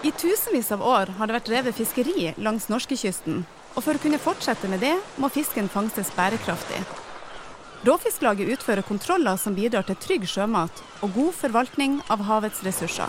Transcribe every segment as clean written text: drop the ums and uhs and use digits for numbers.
I tusenvis av år har det vært drevet fiskeri langs norskekysten, og for å kunne fortsette med det, må fisken fangstes bærekraftig. Råfisklaget utfører kontroller som bidrar til trygg sjømat og god forvaltning av havets ressurser.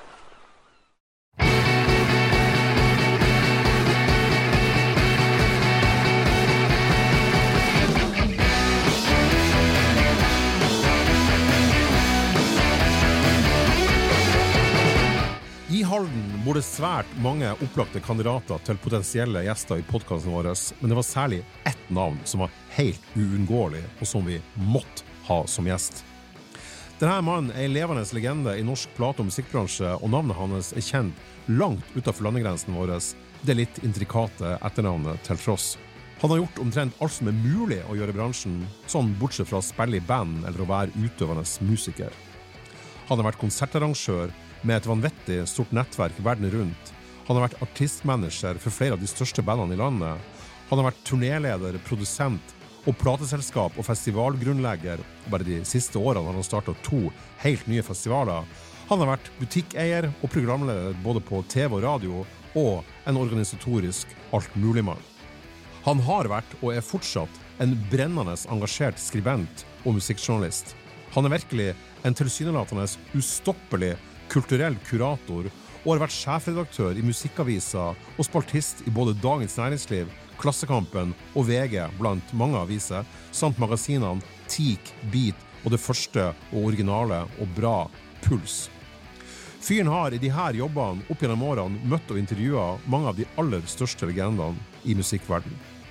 I Halden bor det svært mange opplagte kandidater til potensielle gjester i podcasten vår, men det var særlig ett navn som var helt uunngåelig, og som vi måtte ha som gjest. Denne mannen en levende legende i norsk plate- og musikkbransje, og navnet hans kjent langt utenfor landegrensen vår, det litt intrikate etternavnet til tross. Han har gjort omtrent alt som mulig å gjøre i bransjen, sånn bortsett fra å spille i band eller å være utøvende musiker. Han har vært konsertarrangør med et vanvittig stort nettverk verden rundt. Han har vært artistmanager for flere av de største bandene i landet. Han har vært turnéleder, produsent og plateselskap og festivalgrunnlegger. Bare de siste årene har han startet 2 helt nye festivaler. Han har vært butikkeier og programleder både på TV og radio, og en organisatorisk altmuligmann. Han har vært og fortsatt en brennende engasjert skribent og musikkjournalist. Han virkelig en tilsynelatende ustoppelig kulturell kurator, og har vært sjefredaktør i musikkaviser og spaltist i både Dagens Næringsliv, Klassekampen og VG blant mange aviser, samt magasinene Teak, Beat og det første og originale og bra Puls. Fyren har i de her jobbene opp gjennom årene møtt og intervjuet mange av de aller største legendene i musikkverden.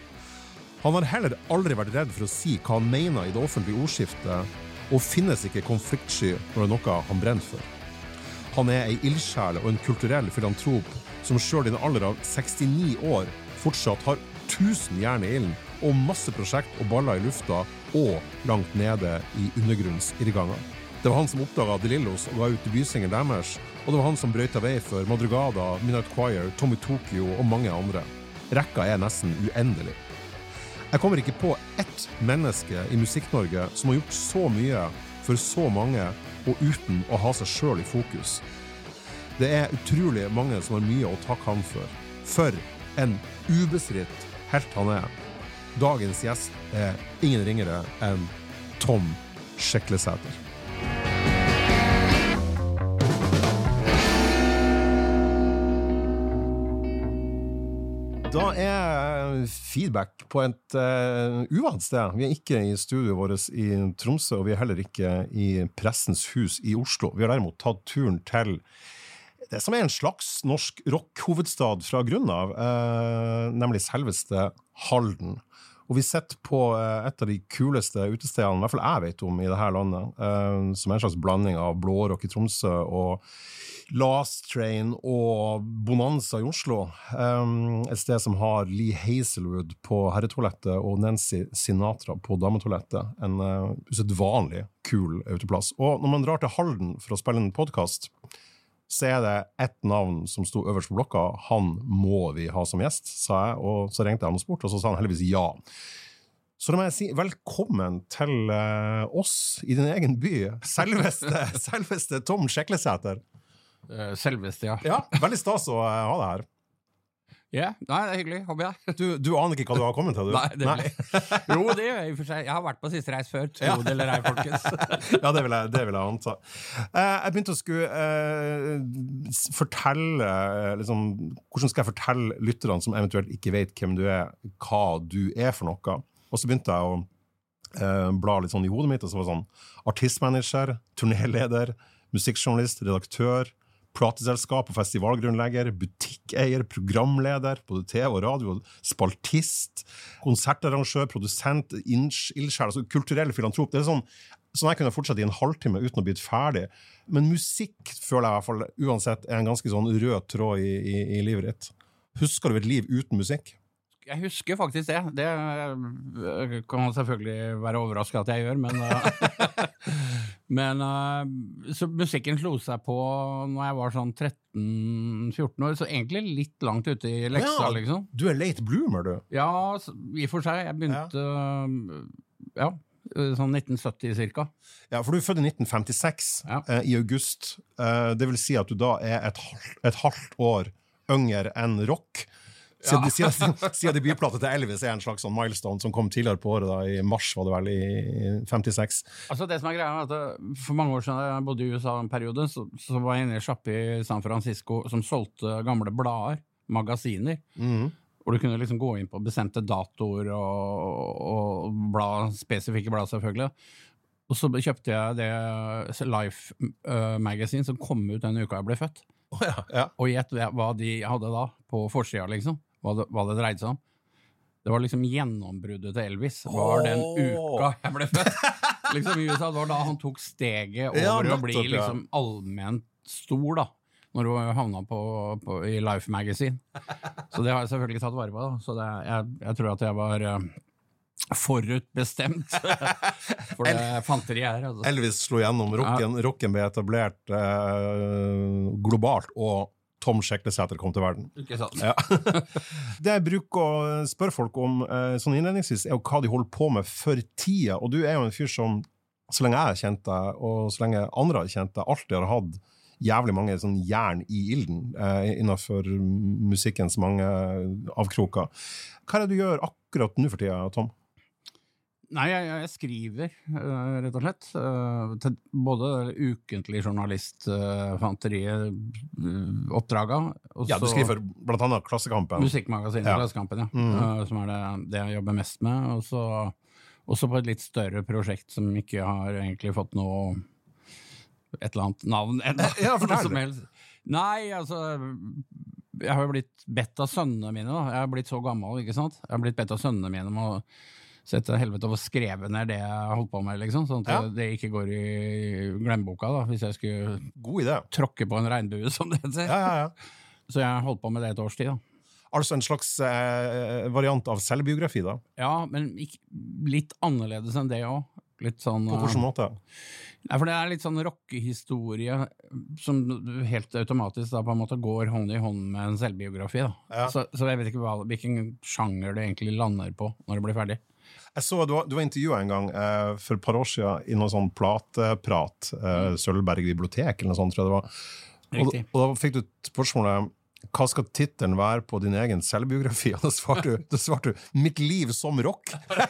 Han har heller aldri vært redd for å si hva han mener i det offentlige ordskiftet, og finnes ikke konfliktsky når det er noe han brenner for. Han en ildsjel og en kulturell filantrop som selv i den alder av 69 år fortsatt har 1000 jern i ilden og masse prosjekt og baller i lufta og langt nede i undergrunnsirrganger. Det var han som oppdaget De Lillos og ga ut debutsingelen deres, og det var han som brøyta vei for Madrugada, Midnight Choir, Tommy Tokyo og mange andre. Rekka nesten uendelig. Jeg kommer ikke på ett menneske i Musikk-Norge som har gjort så mye for så mange og uten å ha seg selv i fokus. Det utrolig mange som har mye å takke han for. For en ubestridt helt han Dagens gjest ingen ringere enn Tom Sjeklesæter. Da feedback på et uvant sted. Vi ikke i studioet vårt i Tromsø, og vi heller ikke i Pressens hus i Oslo. Vi har derimot tatt turen til det som en slags norsk rock-hovedstad fra grunnen av, nemlig selveste Halden. Og vi sitter på et av de kuleste utestedene, i hvert fall jeg vet om i dette landet, som en slags blanding av blårock i Tromsø og Last Train og Bonanza i Oslo. Et sted som har Lee Hazelwood på herretoalettet og Nancy Sinatra på dametoalettet. En usedvanlig kul uteplass. Og når man drar til Halden for å spille en podcast, så det ett navn som stod øverst på blokka. Han må vi ha som gjest, sa jeg, og så ringte jeg han og spurte, og så sa han heldigvis ja. Så da må jeg si velkommen til oss i din egen by, selveste Tom Sjeklesæter. Selveste, ja. Ja, veldig stas å ha deg her. Ja, nei, det hyggelig, håper jeg. Du aner ikke hva du har kommet til, du? Nei, det vil jeg. Jo, det gjør jeg i for seg. Jeg har vært på siste reis før, tro det eller ei, folkens. Ja, det vil jeg anta. Jeg begynte å skulle fortelle, liksom, hvordan skal jeg fortelle lytterne som eventuelt ikke vet hvem du hva du for noe? Og så begynte jeg å bla litt sånn i hodet mitt, og så var det sånn artistmanager, turnéleder, musikkjournalist, redaktør, plateselskap og festivalgrunnlegger, butikkeier, programleder, både TV og radio, spaltist, konsertarrangør, produsent, ildsjel, altså kulturell filantrop. Det sånn jeg kunne fortsatt i en halvtime uten å bli ferdig. Men musikk, føler jeg i hvert fall, uansett, en ganske sånn rød tråd i livet ditt. Husker du et liv uten musikk? Jeg husker faktisk det. Det kan man selvfølgelig være overrasket at jeg gjør, men så musikken slo seg på når jeg var sånn 13-14 år, så egentlig litt langt ute i leksa, liksom. Du late bloomer, du? Ja, i for seg. Jeg begynte, ja, sånn 1970 cirka. Ja, for du født i 1956 i august. Det vil si at du da et halvt år yngre enn rock. Siden debutplatet til Elvis en slags sånn milestone som kom tidligere på året da, i mars var det vel i 56. Altså det som greia er at for mange år siden jeg bodde i USA en periode, så var jeg inne i sjappe i San Francisco som solgte gamle blader, magasiner, hvor du kunne liksom gå inn på bestemte datoer og spesifikke blad selvfølgelig. Og så kjøpte jeg det Life Magazine som kom ut den uka jeg ble født. Og gjett hva de hadde da på forsida liksom. Hva det dreide seg om. Det var liksom gjennombruddet til Elvis. Var den uka jeg ble født. Liksom i USA, det var da han tok steget over å bli liksom allment stor da, når du havnet i Life Magazine. Så det har jeg selvfølgelig tatt vare på da. Så jeg tror at jeg var forutbestemt for det fanteri her. Altså. Elvis slo gjennom, rocken ble etablert globalt, og Tom Sjeklesæter kom til verden. Ikke sant. Ja. Det jeg bruker å spørre folk om sånn innledningsvis er jo hva de holder på med for tida, og du er jo en fyr som, så lenge jeg har kjent deg, og så lenge andre har kjent deg, alltid har hatt jævlig mange sånn jern i ilden innenfor musikkens mange avkroker. Hva er det du gjør akkurat nå for tida, Tom? Nei, jeg skriver, rett og slett, til både ukentlig journalistfanteriet oppdraget. Ja, du skriver blant annet Klassekampen. Musikkmagasinet Klassekampen, som er det jeg jobber mest med. Og så på et litt større prosjekt som ikke har egentlig fått et eller annet navn enda. Ja, fortell det. Nei, altså, jeg har jo blitt bedt av sønnene mine da. Jeg har blitt så gammel, ikke sant? Jeg har blitt bedt av sønnene mine om å sette helvete over skrevet ned det jeg holdt på med, liksom, sånn at det ikke går i glemmeboka da, hvis jeg skulle tråkke på en regnbue, som det heter. Ja. Så jeg holdt på med det et års tid da. Altså en slags variant av selvbiografi da? Ja, men litt annerledes enn det også. Litt sånn, på hvilken måte? Nei, for det er litt sånn rockehistorie som helt automatisk da på en måte går hånd i hånd med en selvbiografi da. Ja. Så jeg vet ikke hvilken sjanger det egentlig lander på når det blir ferdig. Jeg så du var intervjuet en gang for et par år siden i noen sånn plateprat, Sølvberg bibliotek eller noe sånt, tror jeg det var. Og da fikk du spørsmålet, hva skal titelen være på din egen selvbiografi? Og da svarte du, mitt liv som rock.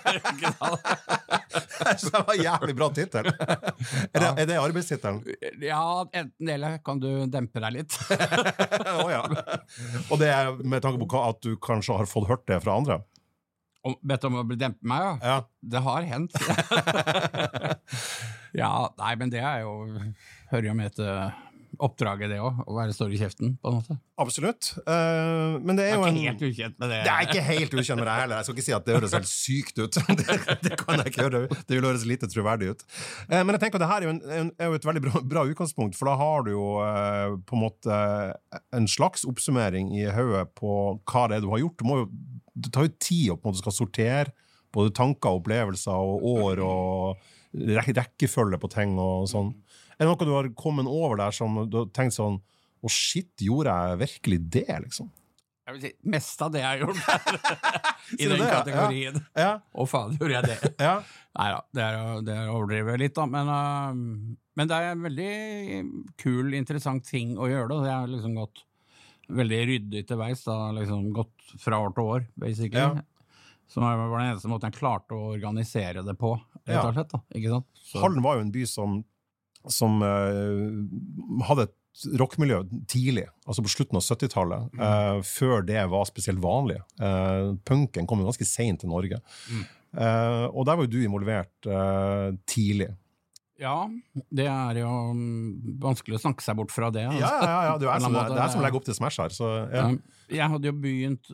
Så det var en jævlig bra titel. Er det arbeidstitelen? Ja, enten eller kan du dempe deg litt. Ja. Og det er med tanke på at du kanskje har fått hørt det fra andre? Bedt om å bli dempet meg, ja. Det har hendt. Ja, nei, men det er jo, hører jo med til oppdraget det også, å være stor i kjeften, på en måte. Absolutt. Men det er jo ikke helt ukjent med det. Det er ikke helt ukjent med det heller. Jeg skal ikke si at det høres helt sykt ut. Det kan jeg ikke gjøre. Det vil høres lite troverdig ut. Men jeg tenker at det her er jo et veldig bra utgangspunkt, for da har du jo på en måte en slags oppsummering i hodet på hva det er du har gjort. Det tar jo tid å på en måte skal sortere både tanker, opplevelser og år og rekkefølge på ting og sånn. Er det noe du har kommet over der som du har tenkt sånn, shit, gjorde jeg virkelig det, liksom? Jeg vil si, mest av det jeg har gjort i den kategorien. Ja. Og faen, gjorde jeg det? Ja. Neida, det er overdrivet litt da, men det er en veldig kul, interessant ting å gjøre det, og det er liksom gått veldig ryddig til veis, da, liksom gått fra år til år, basically. Ja. Som var den eneste måten jeg klarte å organisere det på, rett og slett, da, ikke sant? Så. Halden var jo en by som hadde et rockmiljø tidlig, altså på slutten av 70-tallet, før det var spesielt vanlig. Punken kom jo ganske sent til Norge. Og der var jo du involvert tidlig. Ja, det er jo vanskelig å snakke seg bort fra det. Altså. Ja, det er som legger opp til Smash her. Så, ja. Jeg hadde jo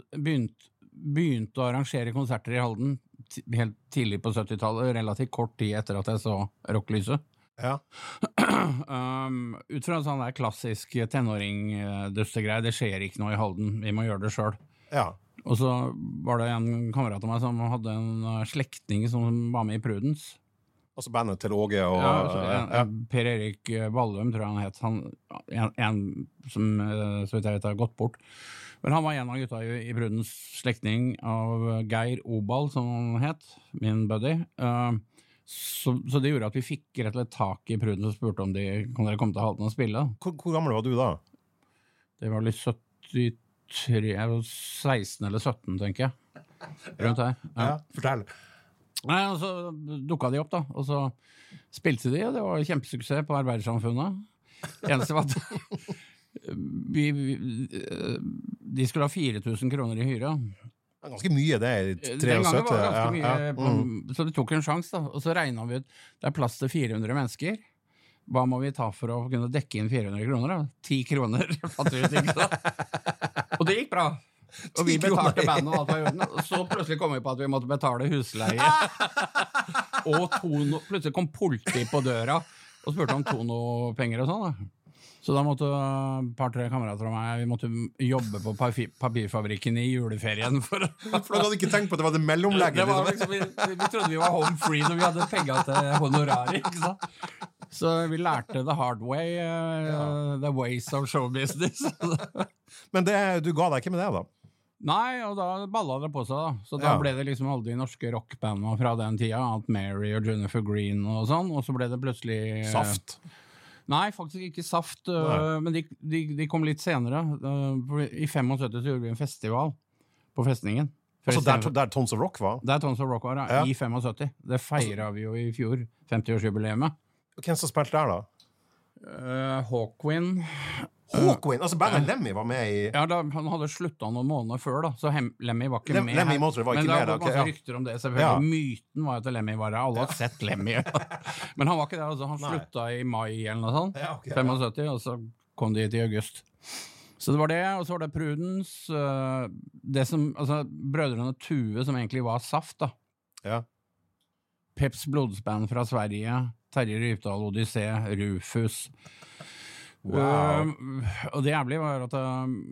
begynt å arrangere konserter i Halden helt tidlig på 70-tallet, relativt kort tid etter at jeg så rocklyset. Ja. Ut fra en sånn der klassisk tenåring-dustegreie, det skjer ikke noe i Halden, vi må gjøre det selv. Ja. Og så var det en kamerat av meg som hadde en slektning som var med i Prudence. Altså bandet til Åge og... Per Erik Wallum, tror jeg han het. En som, så vidt jeg vet, har gått bort. Men han var en av gutta i Prudence, slektning av Geir Obal, som han het, min buddy. Så det gjorde at vi fikk rett og slett tak i pruden og spurte om kan dere komme til Halden og spille. Hvor gammel var du da? Det var litt 73, jeg var 16 eller 17, tenker jeg. Rundt her. Ja, fortell. Nei, og så dukket de opp da, og så spilte de, og det var kjempesuksess på Arbeidersamfunnet. Eneste var at de skulle ha 4.000 kroner i hyra. Ganske mye det i 73. Den gangen var det ganske mye, så det tok en sjans da, og så regnet vi ut, det er plass til 400 mennesker. Hva må vi ta for å kunne dekke inn 400 kroner da? 10 kroner, fant vi ut ikke da. Og det gikk bra. Og vi betalte bandet og alt var i orden. Og så plutselig kom vi på at vi måtte betale husleie. Og plutselig kom politi på døra og spurte om tonopenger og sånn da. Så da måtte et par-tre kamerater av meg, vi måtte jobbe på papirfabrikken i juleferien. For da hadde ikke tenkt på at det var det mellomlegget. Liksom, vi trodde vi var home free når vi hadde penger til honorarer, ikke sant? Så vi lærte the hard way, the ways of show business. Men du ga deg ikke med det da? Nei, og da ballet det på seg da. Så da ble det liksom alle de norske rockbandene fra den tida, Aunt Mary og Jennifer Green og sånn, og så ble det plutselig... Saft? Nei, faktisk ikke Saft, men de kom litt senere. I 75 så gjorde vi en festival på festningen. Altså der Tons of Rock var? Der Tons of Rock var, ja. I 75. Det feiret vi jo i fjor, 50-årsjubileet. Hvem som spilte der da? Hawkwind. Hawkwind? Altså bandet Lemmy var med i... Ja, han hadde sluttet noen måneder før da, så Lemmy var ikke med Lemmy var ikke men med, det var masse rykter om det, selvfølgelig. Myten var at Lemmy var der, alle har sett Lemmy. Men han var ikke der, altså. Han sluttet i mai eller noe sånt, 75, og så kom de til august. Så det var det, og så var det Prudence, det som, altså, brødrene Tue, som egentlig var Saft da. Ja. Peps Blodsband fra Sverige, Terje Rypdal, Odyssey, Rufus. Wow. Og det jævlig var at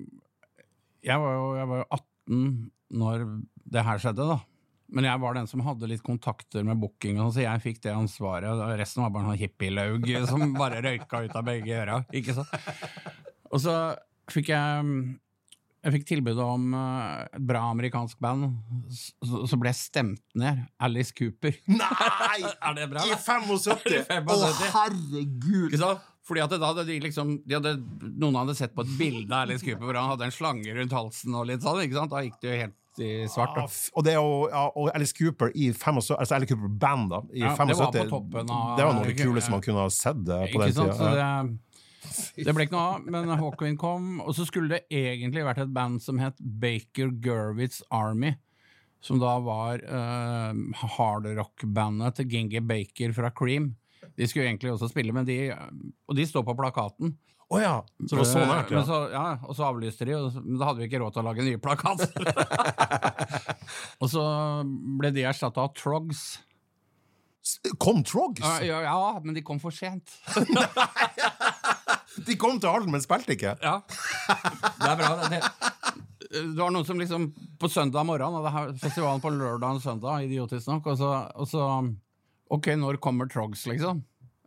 jeg var jo 18 når det her skjedde da. Men jeg var den som hadde litt kontakter med booking, så jeg fikk det ansvaret. Resten var bare noen hippielaug som bare røyka ut av begge øra, ikke sant? Og så fikk jeg fikk tilbud om et bra amerikansk band, så ble jeg stemt ned. Alice Cooper. Nei! Er det bra? I 75! Herregud! Ikke sant? Fordi at da hadde noen hadde sett på et bilde av Alice Cooper hvor han hadde en slange rundt halsen og litt sånn, ikke sant? Da gikk det jo helt i svart. Og det og Alice Cooper i 75, altså Alice Cooper Band da, i 75. Det var på toppen av... Det var noe kule som man kunne ha sett på den tiden. Ikke sant, så det ble ikke noe av, men Hawkwind kom, og så skulle det egentlig vært et band som het Baker Gurwitz Army, som da var hard rock-bandet til Ginger Baker fra Cream. De skulle egentlig også spille, men de står på plakaten. Åja, så det var så nært, ja. Og så avlyste de, men da hadde vi ikke råd til å lage en ny plakat. Og så ble de erstattet av Trogs. Kom Trogs? Ja, men de kom for sent. De kom til Halden, men spilte ikke. Ja, det er bra. Det var noen som liksom på søndag morgen, og det her festivalen på lørdag og søndag, idiotisk nok, og så ok, når kommer Trogs, liksom?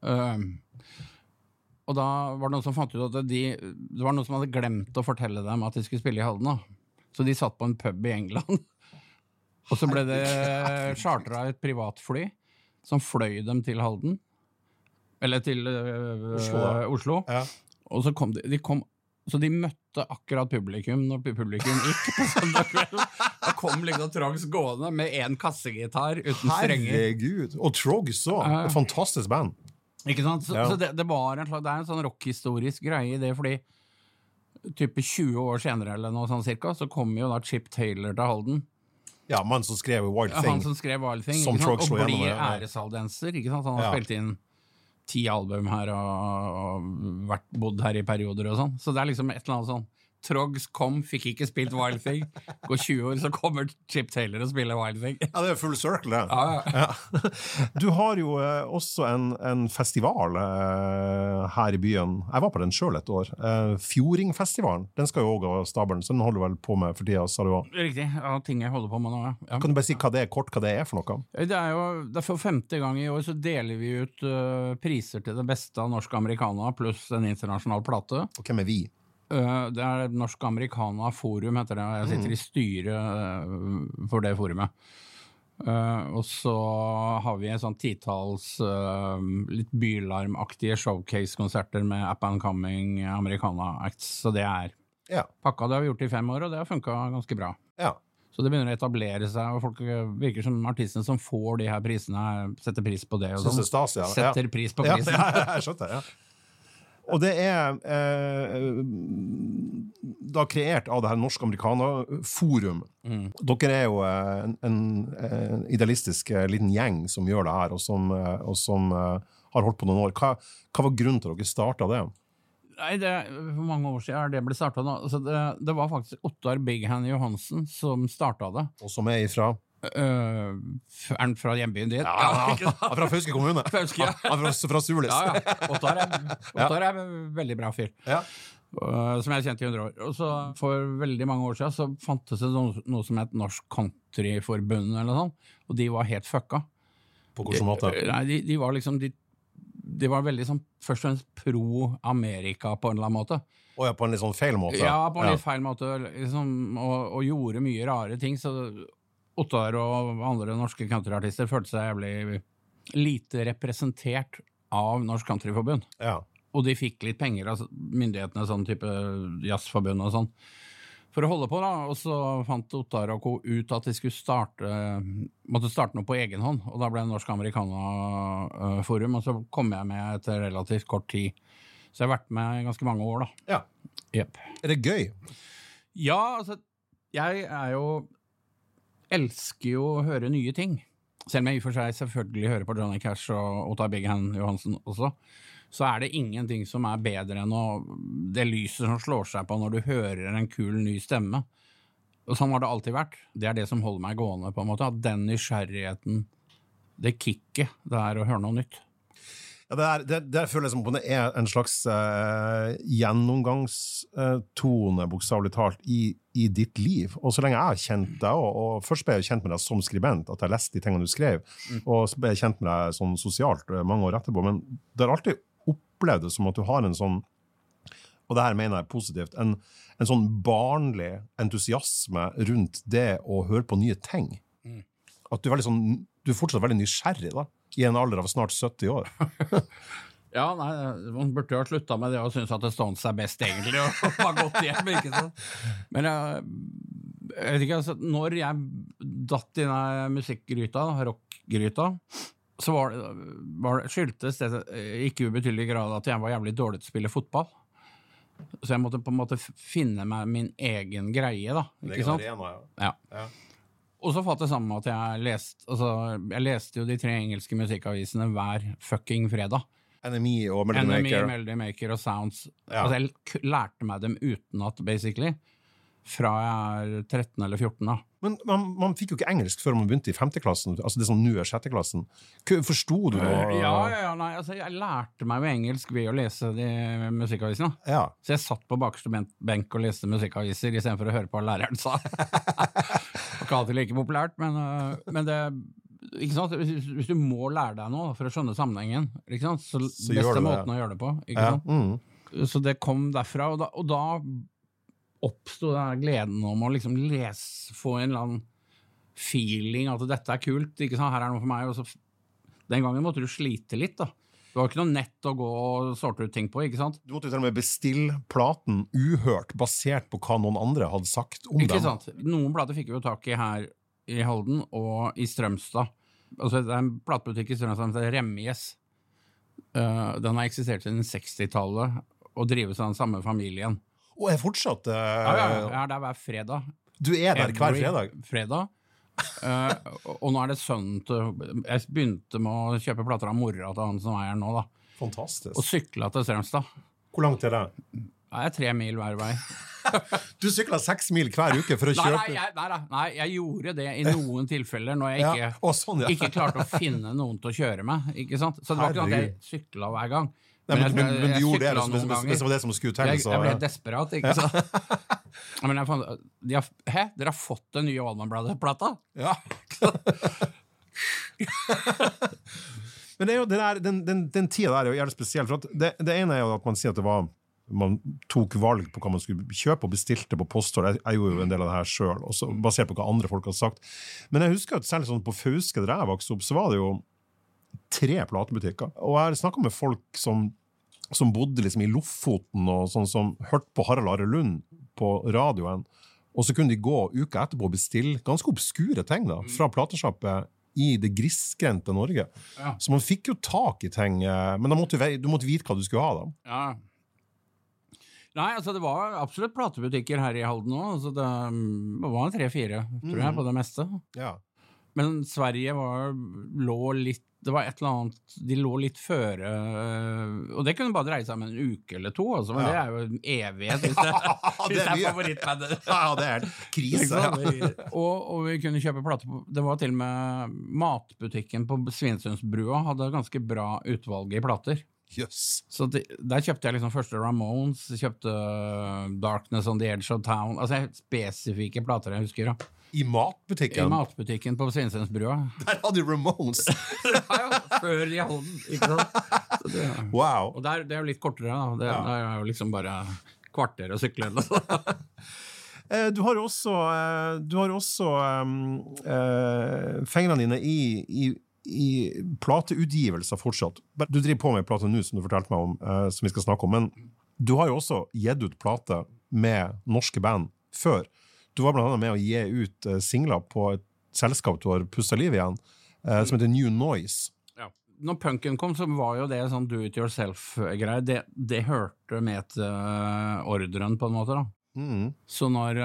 Og da var det noen som fant ut at det var noen som hadde glemt å fortelle dem at de skulle spille i Halden, da. Så de satt på en pub i England. Og så ble det charteret et privatfly som fløy dem til Halden. Eller til Oslo. Ja. Og så kom så de møtte akkurat publikum når publikum gikk på søndag kveld. Da kom liksom Trogs gående med en kassegitar uten strenger. Herregud, og Trogs så, et fantastisk band. Ikke sant? Så det er en sånn rockhistorisk greie i det, fordi type 20 år senere eller noe sånn cirka, så kom jo da Chip Taylor til Halden. Ja, mannen som skrev Wild Thing. Han som skrev Wild Thing, som Trogs og blir æreshaldenser, ikke sant? Han har spilt inn 10 album her og bodd her i perioder og sånn. Så det er liksom et eller annet sånn. Trogs kom, fikk ikke spilt Wild Thing. Går 20 år, så kommer Chip Taylor og spiller Wild Thing. Ja, det er full circle, det. Ja. Du har jo også en festival her i byen. Jeg var på den selv et år. Fjordingfestivalen. Den skal jo også ha stabelen, så den holder vel på med for tida, sa du også. Riktig, ja, ting jeg holder på med nå, ja. Kan du bare si hva det er for noe? Det er for 5. gang i år så deler vi ut priser til det beste av norsk americana pluss en internasjonal plate. Og hvem er vi? Det er Norsk Americana Forum, heter det. Jeg sitter i styret for det forumet. Og så har vi en sånn titals litt bylarmaktige showcase-konserter med up-and-coming americana-acts, så det pakka det har vi gjort i 5 år, og det har funket ganske bra. Ja. Så det begynner å etablere seg, og folk virker som artistene som får de her prisene, setter pris på det. Og Synes det er stas, ja. Setter pris på prisen. Ja, jeg skjønte det, ja. Og det da kreert av det her Norsk-Amerikaner-forum. Dere jo en idealistisk liten gjeng som gjør det her, og som har holdt på noen år. Hva var grunnen til at dere startet det? Nei, for mange år siden det ble startet nå. Altså det var faktisk Ottar Big Hand Johansen som startet det. Og som ifra? Han fra hjembyen din? Fra Fauske kommune. Fauske, ja. Fra Sulis. Ja. Ottar veldig bra fyr. Ja. Som jeg kjente i 100 år. Og så for veldig mange år siden så fantes det noe som het Norsk Countryforbund eller noe sånt, og de var helt fucka. På hvilken måte? Nei, de var liksom de var veldig sånn, først og fremst pro-Amerika på en eller annen måte. På en litt sånn feil måte? Ja, på en litt feil måte, liksom, og gjorde mye rare ting, så Ottar og andre norske countryartister følte seg jævlig lite representert av Norsk Countryforbund. Ja. Og de fikk litt penger av myndighetene, sånn type jazzforbund og sånn, for å holde på da, og så fant Ottar og Co. ut at de skulle måtte starte noe på egen hånd, og da ble det Norsk Amerikaner-forum, og så kom jeg med etter relativt kort tid. Så jeg har vært med i ganske mange år da. Ja. Yep. Er det gøy? Ja, altså, jeg elsker jo å høre nye ting. Selv om jeg i og for seg selvfølgelig hører på Johnny Cash og Ottar Big Hand Johansen også, så det ingenting som bedre enn det lyset som slår seg på når du hører en kul ny stemme. Og sånn har det alltid vært. Det det som holder meg gående på en måte, at den nysgjerrigheten, det kicket, det å høre noe nytt. Ja, det føler jeg som på det en slags gjennomgangstone, bokstavlig talt, i ditt liv. Og så lenge jeg har kjent deg, og først ble jeg kjent med deg som skribent, at jeg leste de tingene du skrev, og så ble jeg kjent med deg sånn sosialt mange år etterpå, men det har alltid opplevd det som at du har en sånn, og det her mener jeg positivt, en sånn barnlig entusiasme rundt det å høre på nye ting. At du er fortsatt veldig nysgjerrig da, i en alder av snart 70 år. Ja, nei, man burde jo ha sluttet med det og synes at det Stones best egentlig, og var godt hjem, ikke sant? Men jeg vet ikke, altså, når jeg datt i den musikkgryta, rockgryta, så skyldtes det ikke ubetydelig grad at jeg var jævlig dårlig til å spille fotball. Så jeg måtte på en måte finne meg min egen greie da, ikke sant? Ja. Og så falt det sammen med at jeg leste jo de 3 engelske musikkavisene hver fucking fredag. NME og Melody Maker og Sounds. Ja. Altså jeg lærte meg dem utenat, basically, fra jeg 13 eller 14 da. Men man fikk jo ikke engelsk før man begynte i 5. klassen, altså det som nå 6. klassen. Forstod du noe? Ja, nei, altså jeg lærte meg jo engelsk ved å lese de musikkavisene. Ja. Så jeg satt på bakerste benk og leste musikkaviser i stedet for å høre på hva læreren sa. Det var ikke alltid like populært, men det ikke sant? Hvis du må lære deg noe for å skjønne sammenhengen, ikke sant? Så beste måten å gjøre det på, ikke sant? Så det kom derfra, og da oppstod den gleden om å liksom få en eller annen feeling at dette kult, ikke sant? Her noe for meg, og så den gangen måtte du slite litt da. Det var ikke noe nett å gå og sorte ut ting på, ikke sant? Du måtte jo til og med bestille platen uhørt, basert på hva noen andre hadde sagt om dem. Ikke sant? Noen plater fikk vi jo tak i her i Halden og i Strømstad. Altså det en platebutikk i Strømstad som heter Remjes. Den har eksistert siden 60-tallet og drives av den samme familien. Og fortsatt... Ja, jeg der hver fredag. Du der hver fredag? Fredag. Og nå det sønnen til... Jeg begynte med å kjøpe plater av mora til han som her nå da. Fantastisk. Og sykla til Strømstad. Hvor langt det? Ja, 3 mil hver vei. Du sykla 6 mil hver uke for å kjøpe? Nei, jeg gjorde det i noen tilfeller når jeg ikke klarte å finne noen til å kjøre med, ikke sant? Så det var ikke at jeg sykla hver gang. Nei, men du gjorde det hvis det var det som skulle til. Jeg ble desperat, ikke sant? Men jeg fant, dere har fått den nye Allman-plata? Ja. Men det jo det der, den tida der er jo jævlig spesiell, for at det ene er jo at man sier at det var man tok valg på hva man skulle kjøpe og bestilte på postår. Jeg gjorde jo en del av det her selv, også basert på hva andre folk hadde sagt. Men jeg husker at selv sånn på Fauske, der jeg vokste opp, så var det jo 3 platebutikker. Og jeg har snakket med folk som bodde liksom i Lofoten, og sånn som hørte på Harald Are Lund på radioen, og så kunne de gå uka etterpå og bestille ganske obskure ting da, fra platesjappet i det grisgrendte Norge. Ja. Så man fikk jo tak i ting, men du måtte vite hva du skulle ha da. Ja. Nei, altså det var absolutt platebutikker her i Halden også, altså det var 3-4, tror jeg, på det meste. Ja. Men Sverige lå litt, det var et eller annet, de lå litt føre, og det kunne bare dreie seg om en uke eller 2, altså, men det er jo en evighet hvis det er favorittbandet. Ja, det er krise. Og vi kunne kjøpe plater, det var til og med matbutikken på Svinesundsbrua hadde ganske bra utvalg i plater. Yes. Så der kjøpte jeg liksom første Ramones, kjøpte Darkness on the Edge of Town, altså spesifikke plater jeg husker da. I matbutikken? I matbutikken på Svinesundsbrua. Der hadde du Ramones! Ja, før i Halden, ikke sant? Wow! Og det er jo litt kortere da, det er jo liksom bare kvarter å sykle. Du har også fingrene dine i plateutgivelser fortsatt. Du driver på med plate nå, som du fortalte meg om, som vi skal snakke om, men du har jo også gitt ut plate med norske band før. Du var blant annet med å gi ut singler på et selskap du har pustet liv igjen, som heter New Noise. Ja. Når punken kom, så var jo det sånn do-it-yourself-greie. Det hørte med til ordren på en måte da. Så når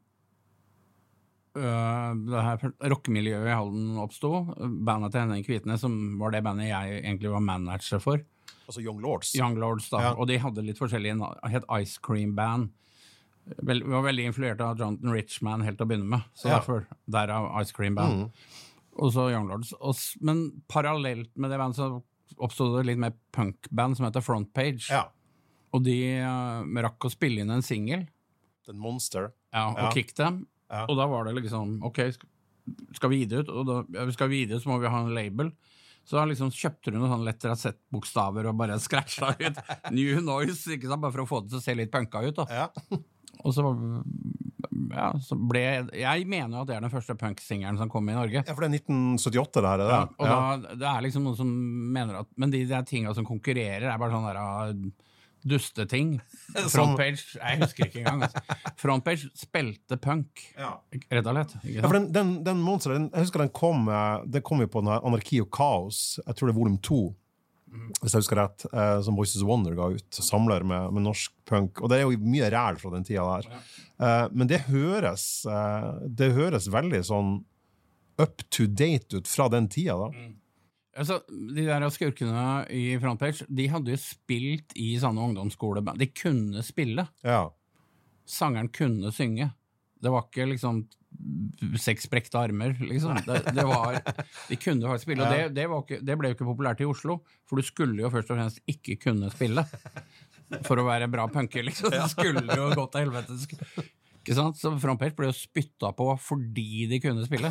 det her rockemiljøet i Halden oppstod, bandet til Henning Kvitnes, som var det bandet jeg egentlig var manager for. Altså Young Lords. Young Lords da, og de hadde litt forskjellige, het Ice Cream Band. Vi var veldig influert av Jonathan Richman helt til å begynne med, så derav Ice Cream Band. Og så Young Lords. Men parallelt med det bandet så oppstod det litt mer punkband som heter Front Page. Ja. Og de rakk å spille inn en single. The Monster. Ja, og Kick Them. Ja. Og da var det liksom, ok, skal vi gi det ut? Og da, skal vi gi det ut, så må vi ha en label. Så liksom kjøpte du noen sånne lett rasett-bokstaver og bare scratchet ut New Noise, ikke sant? Bare for å få det til å se litt punka ut da. Ja. Og så ble jeg mener jo at det er den første punk-singeren som kom i Norge. Ja, for det er 1978 det her, er det? Ja, og da, det er liksom noen som mener at, men de tingene som konkurrerer er bare sånne der dusteting. Frontpage, jeg husker ikke engang. Altså. Frontpage spilte punk, rett og slett. Ja, for den Monster, jeg husker den kom jo på den her Anarki og Kaos, jeg tror det er volum 2. Hvis jeg husker rett, som Voices of Wonder ga ut, samler med norsk punk, og det er jo mye ræl fra den tida der. Men det høres veldig sånn up to date ut fra den tida da. Altså, de der skurkene i Frontpage, de hadde jo spilt i sånne ungdomsskole, de kunne spille. Ja. Sangeren kunne synge. Det var ikke liksom 6 sprekte armer, liksom. Det var, de kunne faktisk spille, og det ble jo ikke populært i Oslo, for du skulle jo først og fremst ikke kunne spille, for å være bra punker, liksom. Det skulle jo gått til helvete. Ikke sant? Så Frontpage ble jo spyttet på fordi de kunne spille.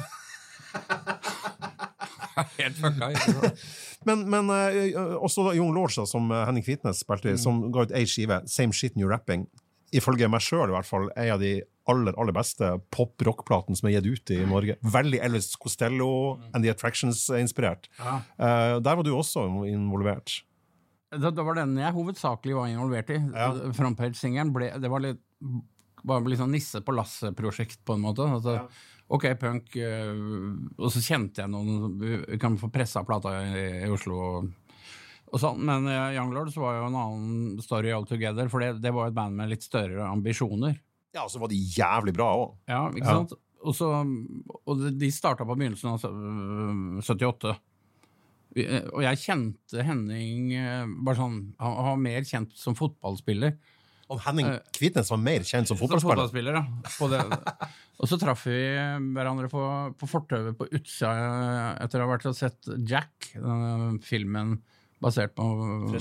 Helt fucka, ikke sant? Men også Young Lords, som Henning Kvitnes spilte, som ga ut en skive, Same Shit New Rapping, ifølge meg selv i hvert fall, en av de aller beste pop-rock-platen som er gitt ut i Norge. Veldig Elvis Costello and the Attractions inspirert. Ja. Der var du også involvert. Det var den jeg hovedsakelig var involvert i. Ja. Frontpage-singeren det var litt sånn nisse på Lasse-prosjekt på en måte. Altså, ok, punk, og så kjente jeg noen, vi kan få presset plata i Oslo og sånn, men Young Lords var jo en annen story altogether, for det var et band med litt større ambisjoner. Ja, så var de jævlig bra også. Ja, ikke sant? Og de startet på begynnelsen av 78. Og jeg kjente Henning bare sånn, han var mer kjent som fotballspiller. Og Henning Kvitnes var mer kjent som fotballspiller? Ja. Og så traff vi hverandre på fortøvet på utsida etter å ha vært og sett Jack, filmen basert på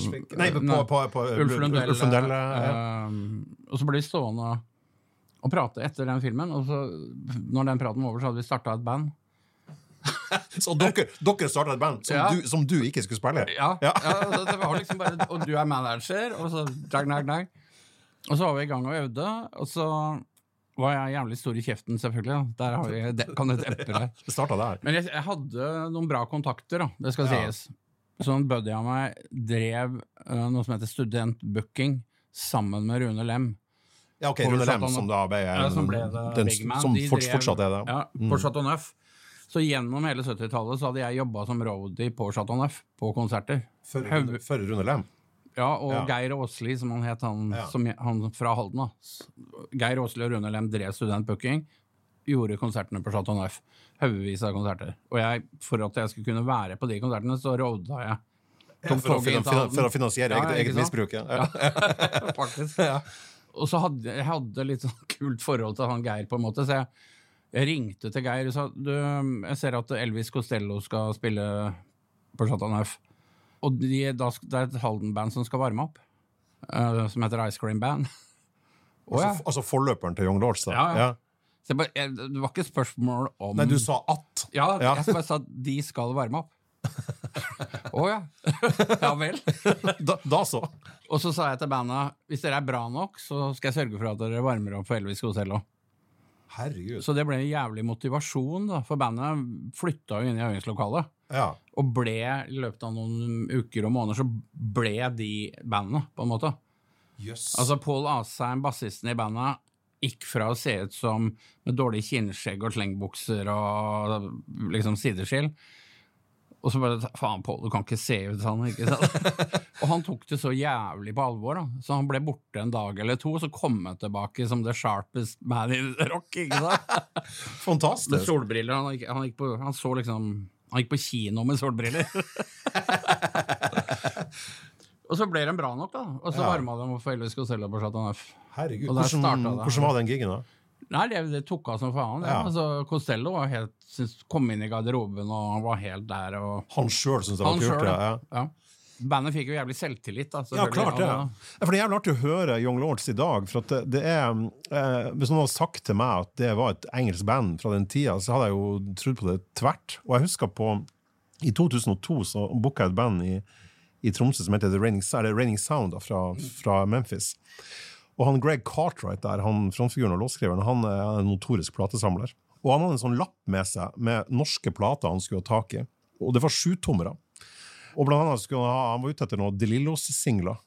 Ulf Lundell. Og så ble vi stående og prate etter den filmen, og så, når den praten var over, så hadde vi startet et band. Så dere startet et band som du ikke skulle spille? Ja, det var liksom bare, og du er manager, og så dag. Og så var vi I gang og øvde, og så var jeg jævlig stor I kjeften, selvfølgelig. Da. Der har vi, kan det dempe det. Det startet der. Men jeg hadde noen bra kontakter, da. Det skal sies. Så en buddy av meg drev noe som heter studentbooking sammen med Rune Lem. Ja, ok, Rune Lem, som da ble, som ble Big Man. Som fortsatt det. Ja, på Chateau Neuf. Så gjennom hele 70-tallet så hadde jeg jobbet som roadie på Chateau Neuf, på konserter. For Rune Lem? Ja, og Geir Åsli, som han het, han fra Halden da. Geir Åsli og Rune Lem drev studentbooking, gjorde konsertene på Chateau Neuf. Haugevis av konserter. Og for at jeg skulle kunne være på de konsertene, så rådet jeg. For å finansiere eget misbruk, ja. Faktisk. Ja. Og så hadde litt sånn kult forhold til han Geir på en måte, så jeg ringte til Geir og sa, jeg ser at Elvis Costello skal spille på Chateau Neuf. Og det et Halden-band som skal varme opp, som heter Ice Cream Band. Altså forløperen til Young Lords, da? Ja. Så det var ikke spørsmål om... Nei, du sa at. Ja, jeg bare sa at de skal varme opp. Ja vel. Da så. Og så sa jeg til bandet, hvis dere bra nok, så skal jeg sørge for at dere varmer opp for Elvis Costello. Herregud. Så det ble en jævlig motivasjon da, for bandet flyttet jo inn I øvingslokalet. Ja. Og I løpet av noen uker og måneder, så ble de bandene, på en måte. Yes. Altså, Paul Asheim, bassisten I bandet, gikk fra å se ut som med dårlig kinnskjegg og slengbukser og liksom sideskill. Og så bare, faen Paul, du kan ikke se ut sånn, ikke sant? Og han tok det så jævlig på alvor da. Så han ble borte en dag eller to, så kom han tilbake som the sharpest man in rock, ikke sant? Fantastisk. Med solbriller, han gikk på kino med solbriller. Og så ble den bra nok da. Og så varmet de for Elvis Costello på Chateau Neuf. Herregud, hvordan var den giggen da? Nei, det tok av som faen. Ja. Altså, Costello var kom inn I garderoben, og han var helt der. Og han selv synes det var kult, ja. Bandet fikk jo jævlig selvtillit da. Ja, klart det. For det er jævlig artig å høre Young Lords I dag, for at det hvis noen hadde sagt til meg at det var et engelsk band fra den tida, så hadde jeg jo trodd på det tvert. Og jeg husker I 2002 så booket jeg et band I Tromsø som heter Raining Sound da, fra Memphis. Og han Greg Cartwright der, han frontfiguren og låtskriveren, han en notorisk platesamler. Og han hadde en sånn lapp med seg med norske plater han skulle ha tak I. Og det var 7-tommere. Og blant annet han var ute etter noen DeLillos-singler.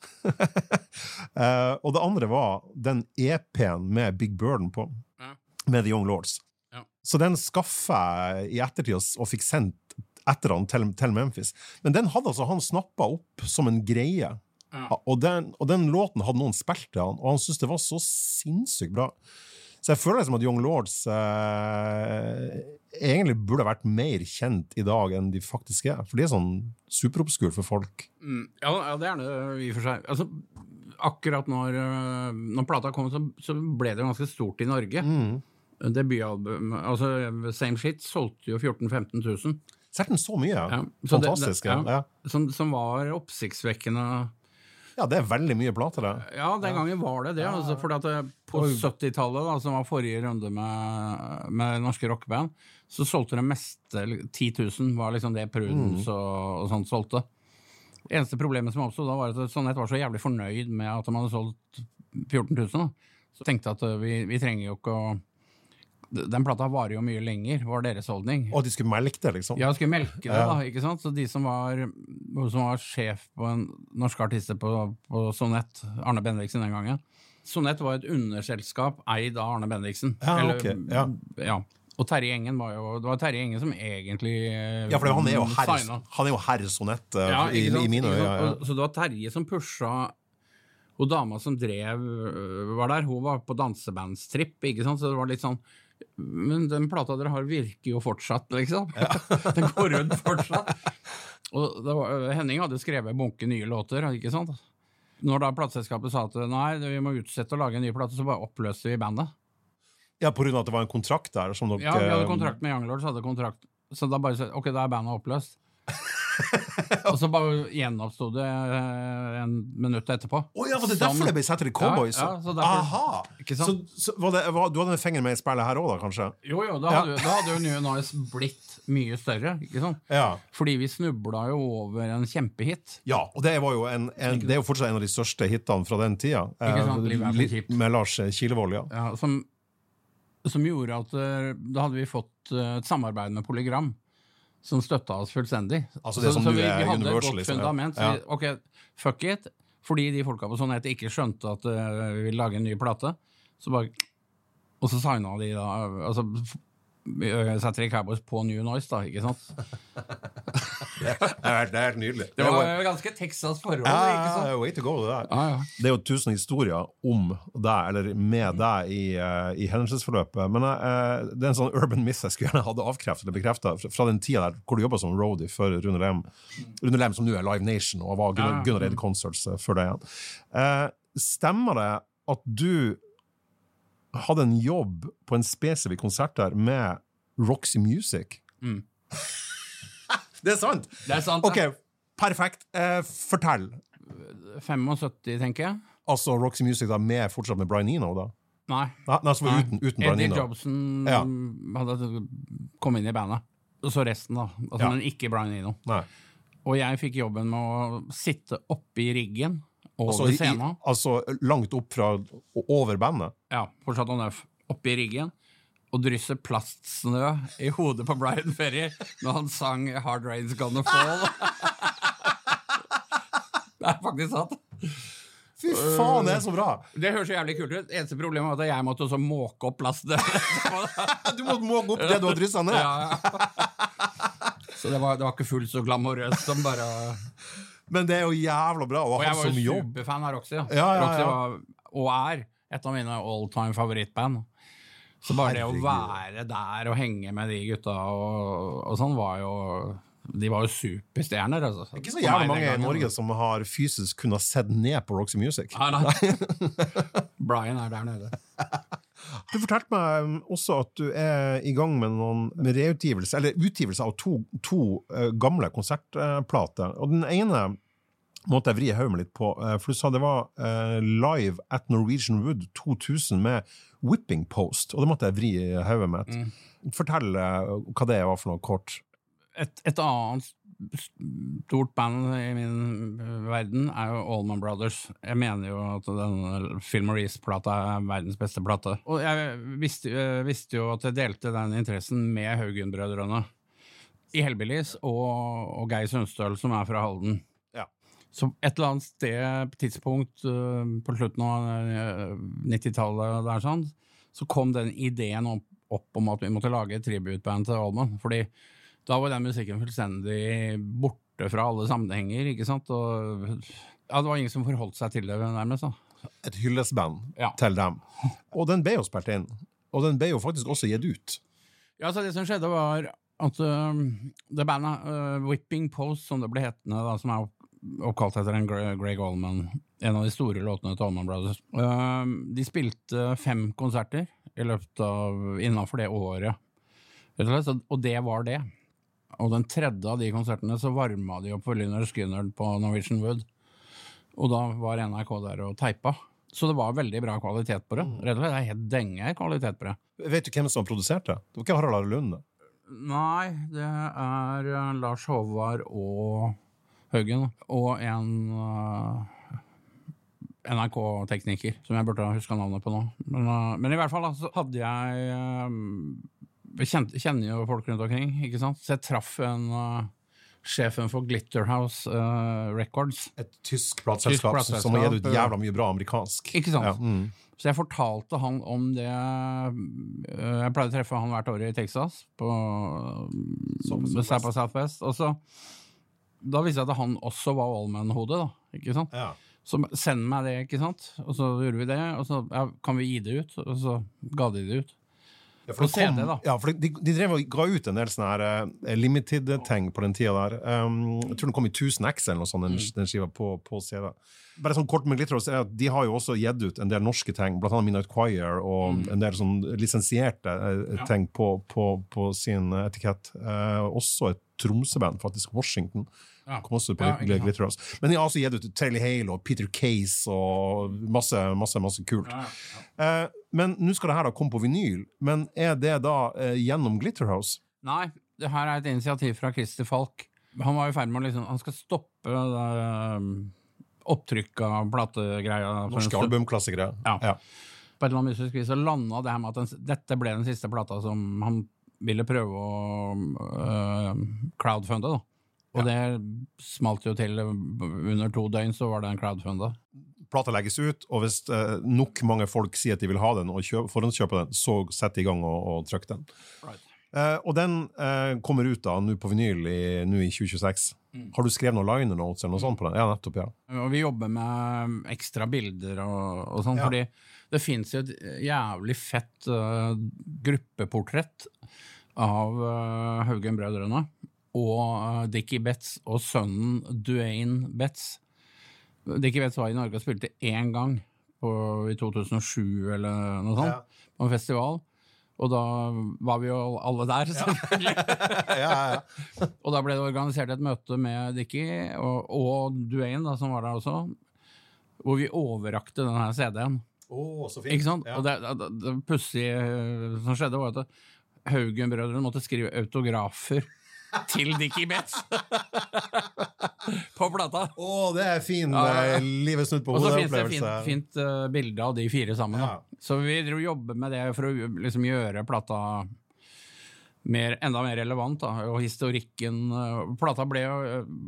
Og det andre var den EP-en med Big Burden på, med The Young Lords. Ja. Så den skaffet jeg I ettertid og fikk sendt etter han til Memphis. Men den hadde altså han snappet opp som en greie. Ja. Og den låten hadde noen spilt til han, og han synes det var så sinnssykt bra. Så jeg føler som at Young Lords egentlig burde vært mer kjent I dag enn de faktisk for det sånn superobskur for folk. Ja, det det I for seg. Altså, akkurat når plata kom, så ble det ganske stort I Norge. Debutalbum, altså Same Shit solgte jo 14-15 000. Særlig så mye, fantastisk. Som var oppsiktsvekkende. Ja, det veldig mye plater det. Ja, den gangen var det altså, fordi at på 70-tallet da, som var forrige runde med norske rockband, så solgte det meste, 10 000 var liksom det Prudence og sånt solgte. Eneste problemet som oppstod da var at Sonett var så jævlig fornøyd med at de hadde solgt 14 000 da. Så tenkte jeg at vi trenger jo ikke å den plata varer jo mye lenger, var deres holdning. Og de skulle melke det, liksom? Ja, de skulle melke det, da, ikke sant? Så de som var sjef på en norsk artist på Sonett, Arne Bendiksen den gangen. Sonett var et underselskap eid av Arne Bendiksen. Ja, ok. Ja. Og Terje Engen det var Terje Engen som egentlig Ja, for han jo herr Sonett I mine øyne. Så det var Terje som pushet og dama som var der, hun var på dansebandstripp, ikke sant? Så det var litt sånn men den plata dere har virker jo fortsatt, liksom. Ja. Den går rundt fortsatt. Og Henning hadde skrevet bunke nye låter, ikke sant? Når da plateselskapet sa at nei, vi må utsette å lage en ny plate, så bare oppløste vi bandet. Ja, på grunn av at det var en kontrakt der som dere... Ja, vi hadde kontrakt med Young Lords, hadde kontrakt. Så da bare sa ok, da bandet oppløst. Og så bare gjenoppstod det en minutt etterpå. Ja, var det derfor det ble sett i Cowboys? Ja, så derfor, aha! Ikke sant? Så du hadde en finger med i spillet her også da, kanskje? Jo, da hadde jo New Noise blitt mye større, ikke sant? Ja. Fordi vi snublet jo over en kjempehit. Ja, og det var jo det er jo fortsatt en av de største hitene fra den tida. Ikke sant? Med Lars Kilevold, ja. Ja, som gjorde at da hadde vi fått et samarbeid med Polygram, som støttet oss fullstendig. Altså det som så du vi er hadde et universal, godt liksom. fundament. Så vi, ok, fuck it. Fordi de folka på Sonett ikke skjønte at vi ville lage en ny plate, og så signet de da, altså setter de Cowboys på New Noise da, ikke sant? Det er helt nydelig. Det var ganske Texas forhold, ikke sant? Way to go, det der. Ja. Det er jo 1000 historier om deg, eller med deg i hendelsesforløpet, men det er en sånn urban myth jeg skulle gjerne hadde avkreftet eller bekreftet fra den tida der, hvor du jobbet som roadie for Rune Lem. Rune Lem som nå er Live Nation, og var Gunnar Eide Concerts før det igjen. Stemmer det at du hadde en jobb på en spesifikk konsert der med Roxy Music? Det er sant? Det er sant, ok, perfekt. Fortell. 75, tenker jeg. Altså Roxy Music da, fortsatt med Brian Eno da? Nei. Altså uten Brian Eno. Eddie Jobson hadde kommet inn i bandet. Og så resten da. Altså, men ikke Brian Eno. Nei. Og jeg fikk jobben med å sitte oppe i riggen over scenen. Altså langt opp fra over bandet? Ja, på Chateau Neuf. Oppe i riggen. Og drysse plastsnø i hodet på Brian Ferry når han sang Hard Rain's Gonna Fall. Det er faktisk sant. Fy faen, det er så bra. Det høres så jævlig kult ut. Eneste problemet var at jeg måtte også måke opp plasten. Du måtte måke opp det du har drysset ned. Ja. Så det var ikke fullt så glamorøst som bare... Men det er jo jævla bra å ha som jobb. Og jeg var jo superfan av Roxy. Ja. Roxy var, og er, et av mine all-time favorittband. Så bare det å være der og henge med de gutta og sånn var jo... De var jo superstjerner, altså. Ikke så jævlig mange i Norge som har fysisk kunnet sett ned på Roxy Music. Nei. Brian er der nede. Du fortalte meg også at du er i gang med reutgivelse, eller utgivelse av to gamle konsertplater. Og den ene måtte jeg vri hodet meg litt på, for du sa det var Live at Norwegian Wood 2000 med Whipping Post, og det måtte jeg vri hodet mitt. Fortell hva det var for noe kort. Et annet stort band i min verden er jo Allman Brothers. Jeg mener jo at den Phil Maurice-plata er verdens beste plate. Og jeg visste jo at jeg delte den interessen med Haugen-brødrene i Hellbillies og Geir Sundstøl, som er fra Halden. Ja. Så et eller annet sted, tidspunkt på slutten av 90-tallet der sånn, så kom den ideen opp om at vi måtte lage et tributband til Allman, fordi da var den musikken fullstendig borte fra alle sammenhenger, ikke sant? Og ja, det var ingen som forholdt seg til det nærmest. Da. Et hyllesband til dem. Og den ble jo spilt inn, og den ble jo faktisk også gitt ut. Ja, så det som skjedde var at det bandet, Whipping Post, som det ble hetende, da, som er oppkalt etter en Greg Allman, en av de store låtene til Allman Brothers. De spilte 5 konserter i løpet av, innenfor det året. Og det var det. Og den tredje av de konsertene så varmet de opp for Lynyrd Skynyrd på Norwegian Wood. Og da var NRK der og teipa. Så det var veldig bra kvalitet på det. Rett og slett, det er helt denge kvalitet på det. Vet du hvem som produserte? Det var ikke Harald Lunde? Nei, det er Lars Håvard og Haugen. Og en NRK-tekniker, som jeg burde huske navnet på nå. Men i hvert fall da, så hadde jeg... Vi kjenner jo folk rundt omkring, ikke sant? Så jeg traff sjefen for Glitterhouse Records. Et tysk plateselskap som har gitt ut jævla mye bra amerikansk. Ikke sant? Ja. Så jeg fortalte han om det. Jeg pleide å treffe han hvert år i Texas, på Southwest. Og så, da visste jeg at han også var Allman-hodet, da, ikke sant? Ja. Så send meg det, ikke sant? Og så gjorde vi det, og så kan vi gi det ut, og så ga de det ut. Ja, for de drev og ga ut en del sånne her limited-ting på den tida der. Jeg tror den kom i 1000 X eller noe sånt, den skiva på CD. Bare sånn kort med Glitterhouse er at de har jo også gitt ut en del norske ting, blant annet Midnight Choir og en del sånn lisensierte ting på sin etikett. Også et Tromsø-band, faktisk, Washington, Kom også på Glitterhouse. Men jeg har også gitt ut Traily Hale og Peter Case og masse kult. Men nå skal det her da komme på vinyl, men det da gjennom Glitterhouse? Nei, det her et initiativ fra Christer Falk. Han var i ferd med han skal stoppe opptrykk av plategreia. Norske albumklassikere. Ja. På et eller annet mystisk vis så landet det her med at dette ble den siste plata som han ville prøve å crowdfunde da. Og det smalt jo til under 2 døgn så var det en crowdfunde. Plata legges ut, og hvis nok mange folk sier at de vil ha den og forhåndskjøpe den, så setter de i gang og trykker den. Right. Og den kommer ut da, nå på vinyl nå i 2026. Har du skrevet noen liner notes eller noe sånt på den? Ja, nettopp, ja. Og vi jobber med ekstra bilder og sånn, fordi det finnes jo et jævlig fett gruppeportrett av Haugen-brødrene og Dickie Betts og sønnen Duane Betts. Dickie Betts var i Norge og spilte 1 gang i 2007 eller noe sånt, på en festival. Og da var vi jo alle der, selvfølgelig. Og da ble det organisert et møte med Dickie og Duane, da, som var der også, hvor vi overrakte denne CD-en. Så fint. Ikke sant? Og det pussige som skjedde var at Haugen-brødrene måtte skrive autografer til Dickie Betts på plata. Det fin livets snutt på hodet opplevelse. Og så finnes det fint bilde av de 4 sammen. Så vi jobber med det for å liksom gjøre plata enda mer relevant da. Og historikken plata ble jo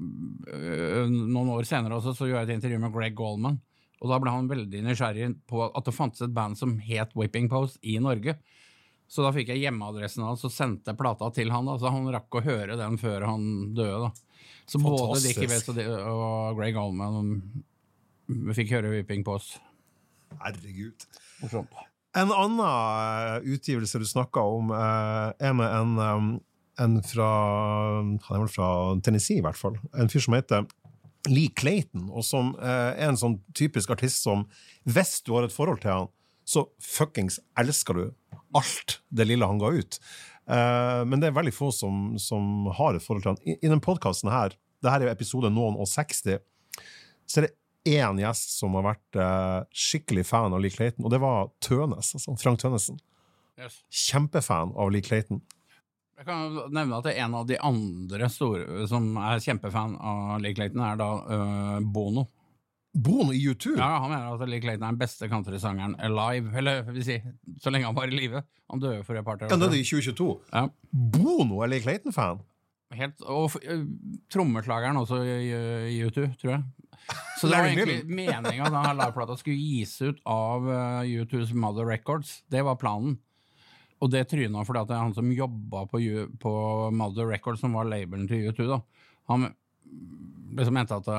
noen år senere også, så gjorde jeg et intervju med Greg Goldman, og da ble han veldig nysgjerrig på at det fantes et band som het Whipping Post i Norge. Så da fikk jeg hjemmeadressen hans og sendte plata til han da, så han rakk å høre den før han døde da. Så fantastisk. Både Dickie Betts og Greg Allman fikk høre Whipping Post. Herregud. Morsomt. En annen utgivelse du snakket om med en fra, han vel fra Tennessee i hvert fall, en fyr som heter Lee Clayton, og som en sånn typisk artist som, hvis du har et forhold til han, så fuckings elsker du alt det lille han ga ut. Men det veldig få som har et forhold til han. I den podcasten her, det her episode noen og 60, så det en gjest som har vært skikkelig fan av Lee Clayton, og det var Tønes, altså Frank Tønnesen. Yes. Kjempefan av Lee Clayton. Jeg kan nevne at en av de andre store som kjempefan av Lee Clayton da Bono. Bono i U2? Ja, han mener at Lee Clayton den beste countrysangeren alive, eller vil si, så lenge han var i live. Han døde for et par år. Han døde i 2022? Ja. Bono Lee Clayton-fan? Og trommeslageren også i U2, tror jeg. Så det var egentlig meningen at denne liveplata skulle gis ut av U2's Mother Records. Det var planen. Og det trynet fordi at det han som jobbet på Mother Records, som var labelen til U2 da, han liksom mente at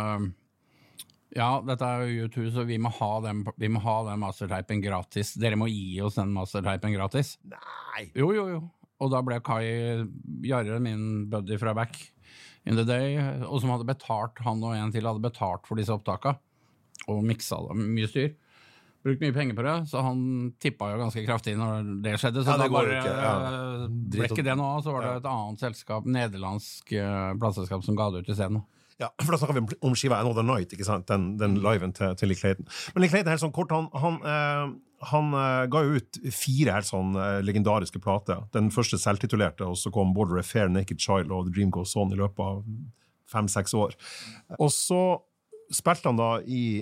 dette U2, så vi må ha den mastertypen gratis. Dere må gi oss den mastertypen gratis. Nei! Jo. Og da ble Kai Jarre, min buddy fra Back in the Day, og som hadde betalt, han og en til hadde betalt for disse opptakene, og mikset det mye styr. Brukt mye penger på det, så han tippet jo ganske kraftig når det skjedde. Så det da bare ble ikke det nå, så var det et annet selskap, nederlandsk plateselskap, som ga det ut i scenen. Ja, for da snakker vi om skiva Another Night, ikke sant? Den liven til Lee Clayton. Men Lee Clayton, helt sånn kort, han ga jo ut 4 helt sånn legendariske plater. Den første selvtitulerte, og så kom Border Affair, Naked Child og The Dream Goes On i løpet av 5-6 år. Og så spilte han da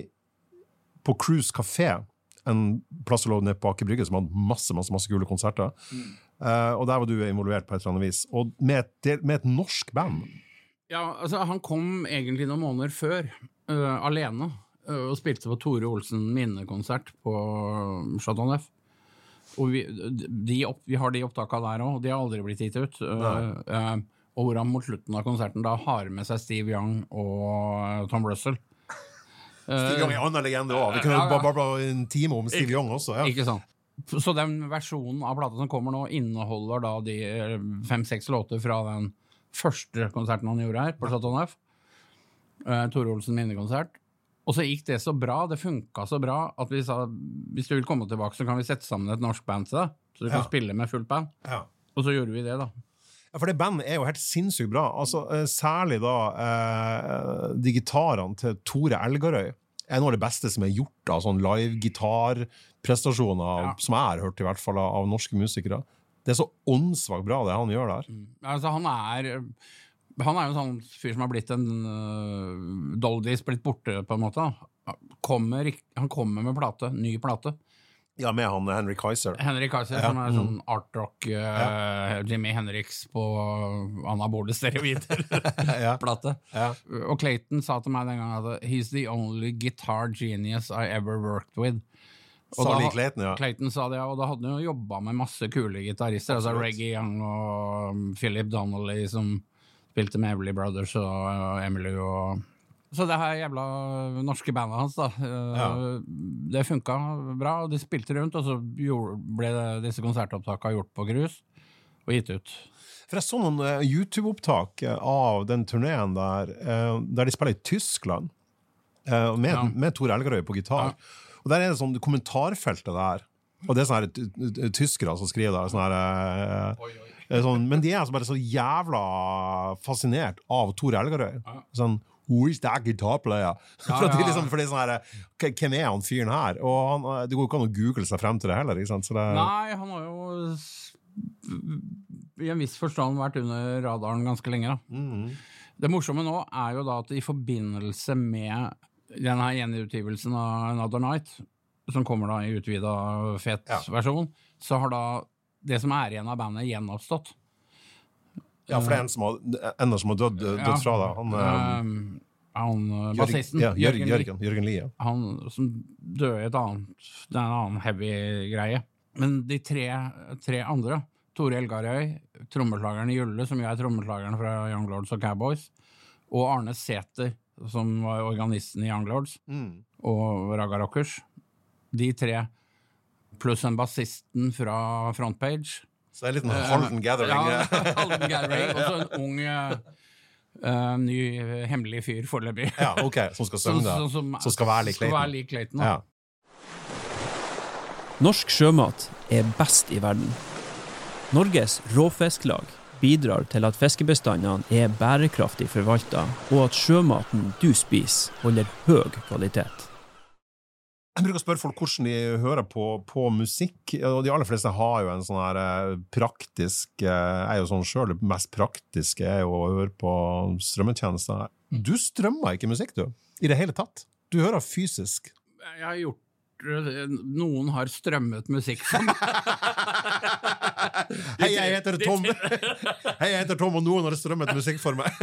på Cruise Café, en plass som lå nede på Aker Brygge, som hadde masse kule konserter. Og der var du involvert på et eller annet vis. Og med et norsk band. Ja, altså han kom egentlig noen måneder før, alene, og spilte på Tore Olsen minnekonsert på Chateau Neuf. Og vi har de opptakene der også, og de har aldri blitt gitt ut. Og hvor han mot slutten av konserten da har med seg Steve Young og Tom Russell. Steve Young en annen legende også. Vi kunne bare en time om Steve Young også. Ja. Ikke sant. Så den versjonen av plata som kommer nå inneholder da de 5-6 låter fra den første konserten han gjorde her på Chateau Neuf, Tore Olsen minnekonsert, og så gikk det så bra, det funket så bra at vi sa, hvis du vil komme tilbake så kan vi sette sammen et norsk band til deg, så du kan spille med fullt band, og så gjorde vi det da. Ja, for det bandet jo helt sinnssykt bra. Altså, særlig da de gitarene til Tore Elgarøy noe av det beste som gjort av sånn live-gitarprestasjoner som jeg har hørt i hvert fall av norske musikere. Det så åndssvagt bra det han gjør der. Altså, han jo en sånn fyr som har blitt en Doldies blitt borte på en måte. Han kommer med ny plate. Ja, med han Henrik Kaiser. Som sånn art rock Jimi Hendrix på anabole steroider plate. Og Clayton sa til meg den gangen at he's the only guitar genius I ever worked with. Clayton sa det, og da hadde han jo jobbet med masse kule gitarister, altså Reggie Young og Philip Donnelly som spilte med Everly Brothers og Emily og... Så det her jævla norske bandet hans da, det funket bra, og de spilte rundt, og så ble disse konsertopptakene gjort på grus og gitt ut. For jeg så noen YouTube-opptak av den turneen der de spiller i Tyskland, med Tor Elgarøy på gitar. Og der det sånn kommentarfeltet der, og det sånne her tyskere som skriver der, sånne her... Sånn, men de altså bare så jævla fascinert av Tor Elgarøy. Sånn, who is that guitar player? For det sånn her, hvem han fyren her? Og det går ikke an å google seg frem til det heller, ikke sant? Så det... Nei, han har jo i en viss forstand vært under radaren ganske lenge da. Det morsomme nå jo da at i forbindelse med denne gjenutgivelsen av Another Night, som kommer da i utvidet fet versjon, så har da det som igjen av bandet gjenoppstått. Ja, for det en som har dødd fra det. Han bassisten, Jørgen Lie. Han som døde det en annen heavy greie. Men de tre andre, Tore Elgarøy, trommeslageren i Julle, som jo trommeslageren fra Young Lords og Cowboys, og Arne Sæther, som var organisten i Young Lords, og Raga Rockers. De tre, pluss en bassisten fra Frontpage. Så det en liten Holden Gathering. Ja, Holden Gathering, og så en ung, ny, hemmelig fyr foreløpig. Ja, ok, som skal synge det. Som skal være lik Clayton. Ja. Norsk sjømat best i verden. Norges råfisklag bidrar til at fiskebestandene bærekraftig forvaltet, og at sjømaten du spiser holder høy kvalitet. Jeg bruker å spørre folk hvordan de hører på musikk, og de aller fleste har jo en sånn her praktisk, jo sånn selv, det mest praktiske jo å høre på strømmetjenester. Du strømmer ikke musikk, du, i det hele tatt. Du hører fysisk. Jeg har gjort noen har strømmet musikk for meg. Hei, jeg heter Tom. Hei, jeg heter Tom, og noen har strømmet musikk for meg.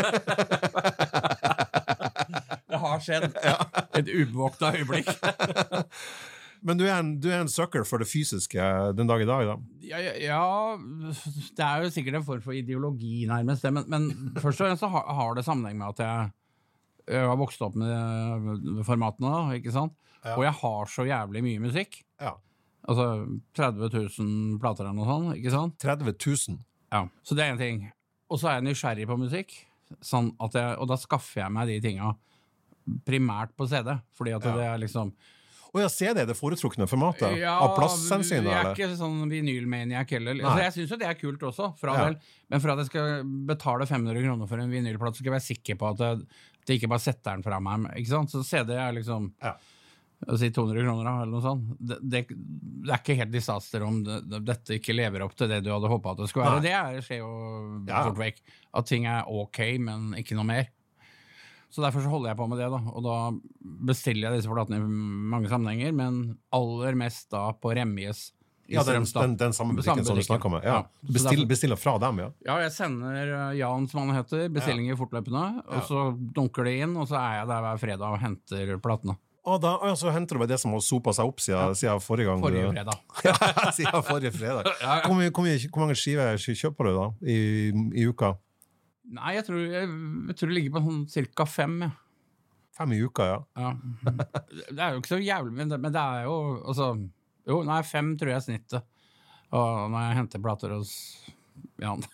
Det har skjedd. Et ubevåkta øyeblikk. Men du en sucker for det fysiske den dag i dag, da? Ja, det jo sikkert en form for ideologi nærmest, men først og fremst så har det sammenheng med at jeg har vokst opp med formatene, ikke sant? Ja. Og jeg har så jævlig mye musikk. Ja. Altså 30 000 plater eller noe sånt, ikke sant? 30 000? Ja, så det en ting. Og så jeg nysgjerrig på musikk, sånn at og da skaffer jeg meg de tingene primært på CD, fordi at det liksom... Og CD det foretrukne formatet? Av plasshensyn, eller? Jeg ikke sånn vinylmaniac heller. Altså, jeg synes jo det kult også, men for at jeg skal betale 500 kroner for en vinylplate, så skal jeg være sikker på at det ikke bare setter den fra meg, ikke sant? Så CD liksom... å si 200 kroner eller noe sånt. Det ikke helt disaster om dette ikke lever opp til det du hadde håpet at det skulle være. Det skjer jo fort vekk. At ting ok, men ikke noe mer. Så derfor så holder jeg på med det da. Og da bestiller jeg disse platene i mange sammenhenger, men aller mest da på Remjes. Ja, den samme butikken som du snakket med. Ja. Bestiller fra dem, ja. Ja, jeg sender Jan, som han heter, bestillinger fortløpende, og så dunker det inn, og så jeg der hver fredag og henter platene. Og så henter du bare det som har sopet seg opp siden forrige gang. Forrige fredag. Siden forrige fredag. Hvor mange skiver kjøper du da i uka? Nei, jeg tror det ligger på sånn cirka 5, ja. 5 i uka, ja. Det jo ikke så jævlig, men det jo altså, 5 tror jeg snittet. Og når jeg henter plater hos Jan.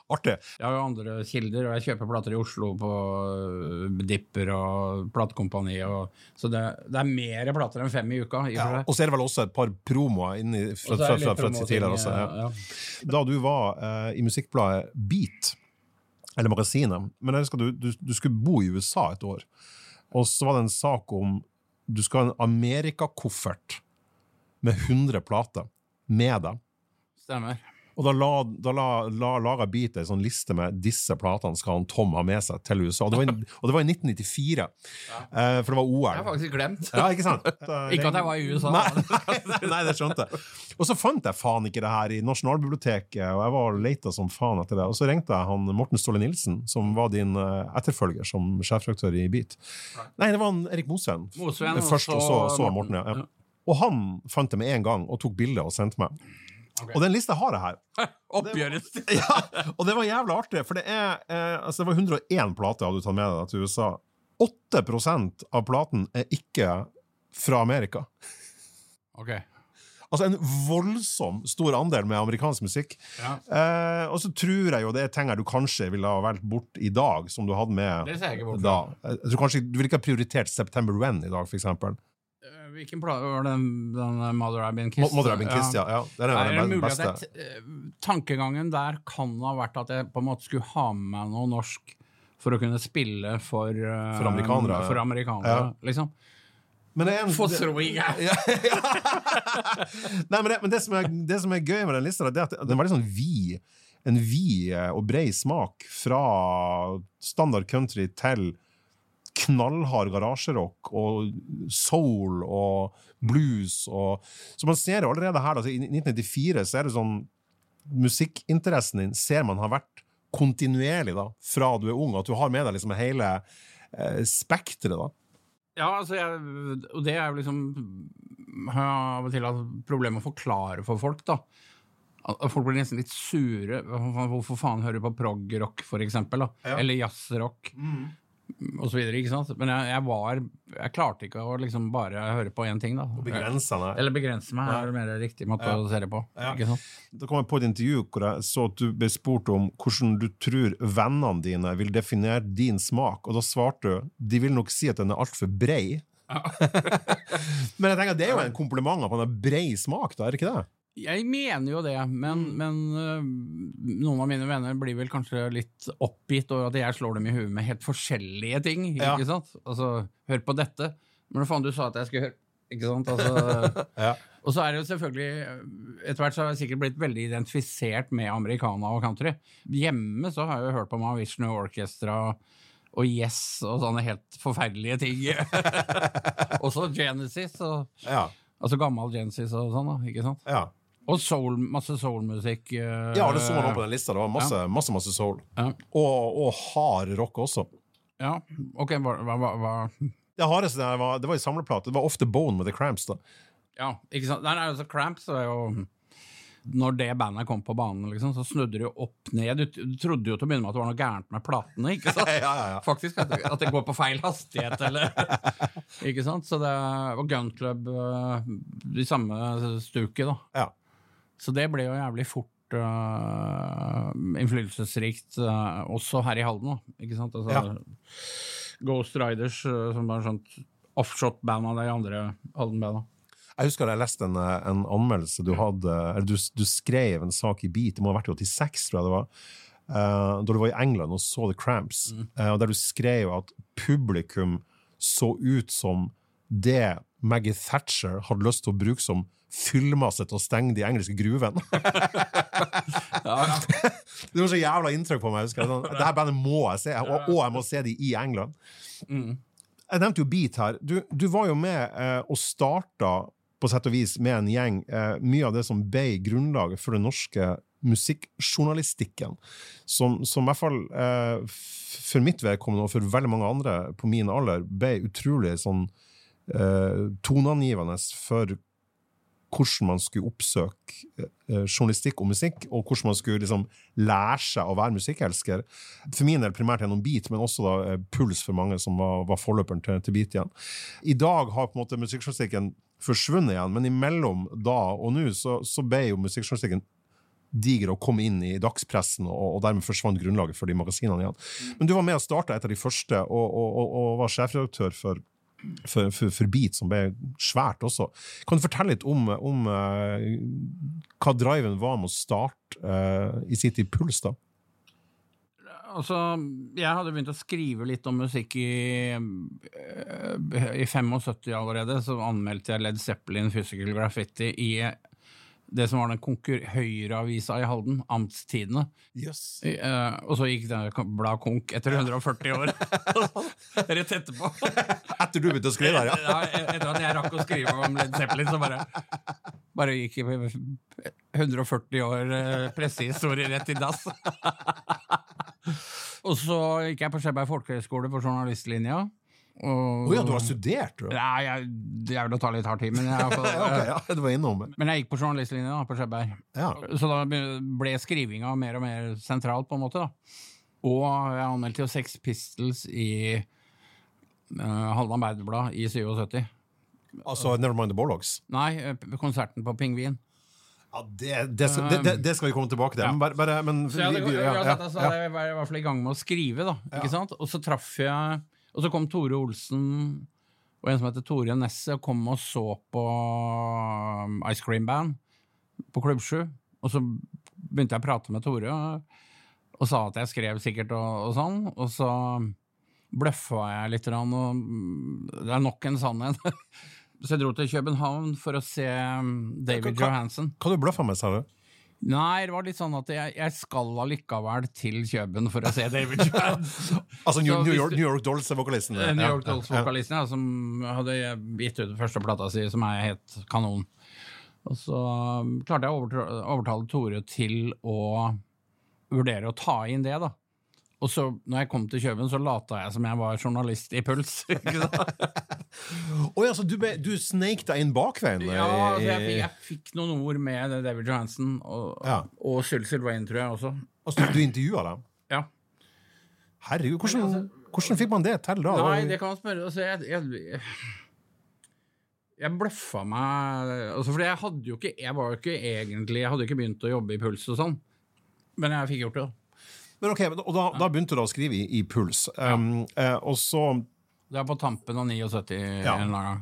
Artig. Jeg har jo andre kilder, og jeg kjøper plater i Oslo på Dipper og platekompani, så det mer plater enn 5 i uka. Ja, og så det vel også et par promoer inni fra tidligere også. Ja. Da du var i musikkbladet Beat, eller magasinet, men jeg husker du skulle bo i USA et år, og så var det en sak om du skal ha en Amerika-koffert med 100 plater med deg. Stemmer. Og da laget Beat en sånn liste med disse platene skal han Tom ha med seg til USA. Og det var i 1994, for det var OL. Jeg har faktisk glemt. Ja, ikke sant? Ikke at jeg var i USA. Nei, det skjønte jeg. Og så fant jeg faen ikke det her i Nasjonalbiblioteket, og jeg var letet som faen etter det. Og så ringte jeg han Morten Ståle Nilsen, som var din etterfølger som sjefredaktør i Beat. Nei, det var han Erik Mosveen. Først, og så Morten, ja. Og han fant det med en gang, og tok bilder og sendte meg. Okay. Og den lista har jeg her. Oppgjøres. Ja, og det var jævlig artig, for det var 101 plater hadde du tatt med deg til USA. 8% av platen ikke fra Amerika. Ok. Altså en voldsom stor andel med amerikansk musikk. Ja. Og så tror jeg jo det ting du kanskje ville ha valgt bort i dag, som du hadde med det ser jeg ikke bort da. Jeg tror kanskje du ville ikke ha prioritert September When i dag, for eksempel. Hvilken plate var den Mother I've Been Kissed? Mother I've Been Kissed, ja. Det den beste. Tankegangen der kan ha vært at jeg på en måte skulle ha med meg noe norsk for å kunne spille for amerikanere. For amerikanere, liksom. Men det Fossroing her. Nei, men det som gøy med den lista, det at den er veldig sånn en vid og bred smak fra standard country til knallhard garasjerock og soul og blues så man ser det allerede her altså, i 1994 så det sånn musikkinteressen din ser man har vært kontinuerlig da, fra du ung at du har med deg liksom hele spektret da. Ja, altså og det jo liksom har jeg av og til hatt problem med å forklare for folk da. Folk blir nesten litt sure. Hvorfor faen hører du på prog-rock for eksempel da? Ja. Eller jazzrock og så videre, ikke sant? Men jeg klarte ikke å liksom bare høre på en ting da. Og begrense meg. Eller begrense meg, det mer riktig måte å se det på. Ja. Ikke sant? Da kom jeg på et intervju hvor jeg så at du ble spurt om hvordan du tror vennene dine vil definere din smak, og da svarte du, de vil nok si at den alt for brei. Ja. Men jeg tenker at det jo en kompliment at man har brei smak da, det ikke det? Jeg mener jo det, men noen av mine venner blir vel kanskje litt oppgitt over at jeg slår dem i huet med helt forskjellige ting, ikke sant? Altså, hør på dette. Men hva faen du sa at jeg skulle høre, ikke sant? Altså, ja. Og så det jo selvfølgelig, etter hvert så har jeg sikkert blitt veldig identifisert med americana og country. Hjemme så har jeg jo hørt på Mahavishnu Orchestra og Yes og sånne helt forferdelige ting. Også Genesis, altså gammel Genesis og sånn da, ikke sant? Ja. Og masse soulmusikk. Ja, det så man opp på den lista. Det var masse soul. Ja. Og hard rock også. Ja, ok, hva? Det hardeste det var i samleplate. Det var ofte Bone med The Cramps da. Ja, ikke sant? Nei, altså Cramps var jo... Når det bandet kom på banen, liksom, så snudde det jo opp ned. Du trodde jo til å begynne med at det var noe gærent med platene, ikke sant? Ja. Faktisk, at det går på feil hastighet, eller... ikke sant? Så det var Gun Club de samme stuket, da. Ja. Så det ble jo jævlig fort innflytelsesrikt, også her i Halden, da. Ikke sant? Altså, Ghost Riders, som var sånt offshot-band av de andre Halden-bandene. Jeg husker jeg leste en anmeldelse du hadde, eller du skrev en sak i Beat, det må ha vært i 86, tror jeg det var, da du var i England og så The Cramps, og der du skrev at publikum så ut som det Maggie Thatcher hadde lyst til å bruke som fyllmasse til å stenge de engelske gruvene. Det var så jævla inntrykk på meg, jeg husker. Dette bandet må jeg se, og jeg må se de i England. Jeg nevnte jo Beat her. Du var jo med og startet på sett og vis med en gjeng mye av det som ble grunnlaget for den norske musikkjournalistikken, som i hvert fall for mitt vedkommende og for veldig mange andre på min alder ble utrolig sånn toneangivende for hvordan man skulle oppsøke journalistikk og musikk, og hvordan man skulle liksom lære seg å være musikkelsker. For min del primært gjennom Beat, men også da Puls for mange som var forløperen til Beat igjen. I dag har på en måte musikkjournalistikken forsvunnet igjen, men imellom da og nå så ble jo musikkjournalistikken diger å komme inn i dagspressen, og dermed forsvant grunnlaget for de magasinene igjen. Men du var med å starte et av de første, og var sjefredaktør for Beat, som ble svært også. Kan du fortelle litt om hva driven var med å starte i sitt i Puls da? Altså, jeg hadde begynt å skrive litt om musikk i 75 allerede, så anmeldte jeg Led Zeppelin Physical Graffiti i det som var den Høyre-avisa i Halden, Amtstidene. Yes. Og så gikk det blad konk etter 140 år. Rett etterpå. Etter du begynte å skrive der, ja? Etter at jeg rakk å skrive om Led Zeppelin, så bare gikk 140 år pressehistorie rett i dass. Og så gikk jeg på Skjeberg Folkehøgskole på journalistlinja. Ja, du har studert, du? Nei, jeg vil ta litt hard tid, men det var innom. Men jeg gikk på journalistlinja på Skjeberg. Ja. Så da ble skrivinga mer og mer sentralt på en måte da. Og jeg anmeldte jo Sex Pistols i Halland Arbeiderblad i 77. Altså Nevermind the Bollocks? Nei, konserten på Pingvin. Ja, det skal vi komme tilbake til. Ja. Men så jeg var i hvert fall i gang med å skrive da, ikke sant? Og så traff jeg, og så kom Tore Olsen og en som heter Tore Nesse og kom og så på Ice Cream Band på Klubb 7, og så begynte jeg å prate med Tore og sa at jeg skrev sikkert og sånn, og så bløffa jeg litt, og det nok en sannhet. Så jeg dro til København for å se David Johansen. Hva du bløffa med, sa du? Nei, det var litt sånn at jeg skal allikevel til København for å se David Johansen. Altså New York Dolls-vokalisten? New York Dolls-vokalisten, ja, som hadde gitt ut første plata si, som helt kanon. Og så klarte jeg å overtale Tore til å vurdere å ta inn det da. Og så, når jeg kom til København, så lata jeg som jeg var journalist i Puls. Ja, så du sneik deg inn bakveien? Ja, altså jeg fikk noen ord med David Johansen, og Sylvester Wayne, tror jeg også. Altså, du intervjuet dem? Ja. Herregud, hvordan fikk man det til da? Nei, det kan man spørre. Altså, jeg bløffa meg, altså, for jeg hadde jo ikke, jeg hadde ikke begynt å jobbe i Puls og sånn, men jeg fikk gjort det da. Men ok, og da begynte du å skrive i Puls, og så... Det var på tampen av 79 en gang.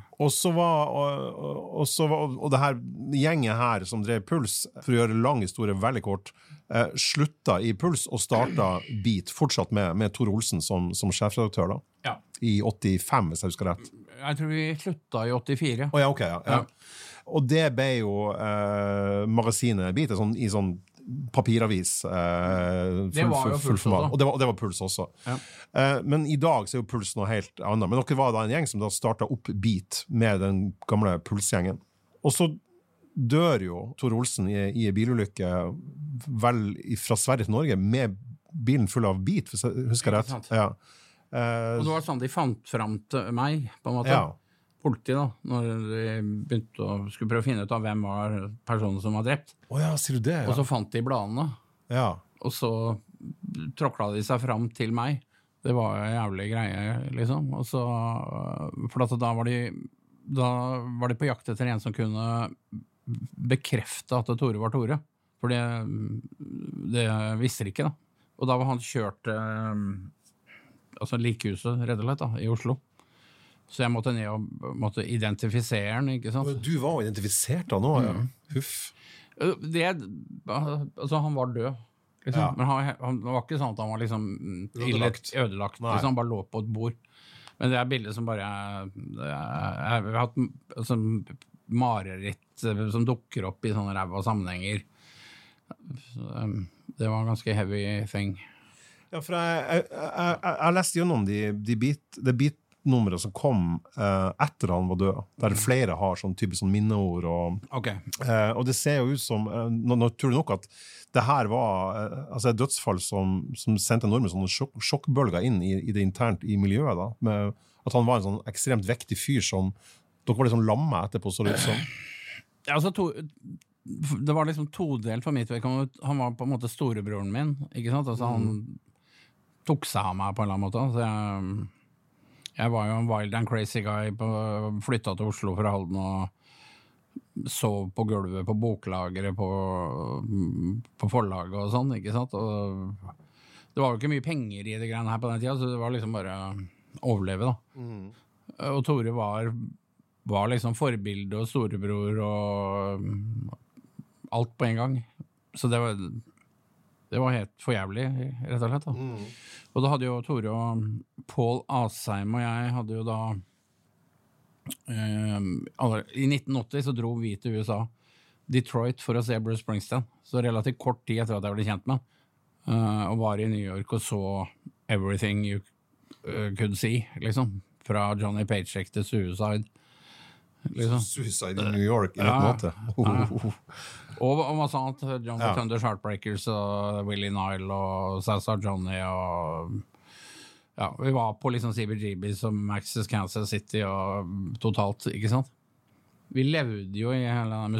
Og det her gjenget her som drev Puls, for å gjøre lang historie veldig kort, slutta i Puls og startet Beat, fortsatt med Tore Olsen som sjefredaktør da? Ja. I 85, hvis jeg husker rett. Jeg tror vi slutta i 84. Ja, ok, ja. Og det ble jo magasinet Beat i sånn papiravis det var jo Puls også. Og det var Puls også. Ja. Men i dag så er jo Puls noe helt annet. Men dere var da en gjeng som da startet opp Beat med den gamle Puls-gjengen. Og så dør jo Tore Olsen i en bilulykke vel fra Sverige til Norge med bilen full av Beat, hvis jeg husker rett. Ja. Og det var sånn de fant frem til meg, på en måte. Ja. Politi da, når de begynte å skulle prøve å finne ut av hvem var personen som var drept. Ja, sier du det? Ja. Og så fant de bladene. Ja. Og så tråkla de seg frem til meg. Det var en jævlig greie, liksom. Og så, for da var de på jakt etter en som kunne bekrefte at Tore var Tore. For det visste de ikke da. Og da var han kjørt likhuset, rett og slett da, i Oslo. Så jeg måtte ned og måtte identifisere den, ikke sant? Du var identifisert da nå, ja. Huff. Han var død, liksom. Ja. Men han var ikke sånn at han var liksom ødelagt. Liksom, han bare lå på et bord. Men det bildet som bare jeg har hatt mareritt som dukker opp i sånne ræva sammenhenger. Det var en ganske heavy thing. Ja, for jeg leste gjennom det beat-nummeret som kom etter han var død, der flere har sånn type sånn minneord, og det ser jo ut som, naturlig nok, at det her var et dødsfall som sendte enorme sånne sjokkbølger inn i det internt i miljøet da, med at han var en sånn ekstremt vektig fyr som dere var liksom lammet etterpå, så det ut som. Ja, det var liksom todelt for mitt vedkommende. Han var på en måte storebroren min, ikke sant? Altså han tok seg av meg på en eller annen måte, så jeg var jo en wild and crazy guy, flyttet til Oslo fra Halden, sov på gulvet på boklageret på forlaget og sånn, ikke sant? Og det var jo ikke mye penger i det greiene her på den tiden, så det var liksom bare overleve da. Og Tore var liksom forbilde og storebror og alt på en gang. Så det var helt for jævlig, rett og slett da. Og da hadde jo Tore og Paul Asheim og jeg hadde jo da i 1980 så dro vi til USA, Detroit, for å se Bruce Springsteen. Så relativt kort tid etter at jeg ble kjent med han. Og var i New York og så Everything You Could See, liksom. Fra Johnny Paycheck til Suicide. Liksom. Suicide i New York, i rett måte. Og masse annet. John Thunder's Heartbreakers og Willie Nile og Salsa Johnny og... Ja, vi var på liksom CBGB som Max's Kansas City og totalt, ikke sant? Vi levde jo i hele denne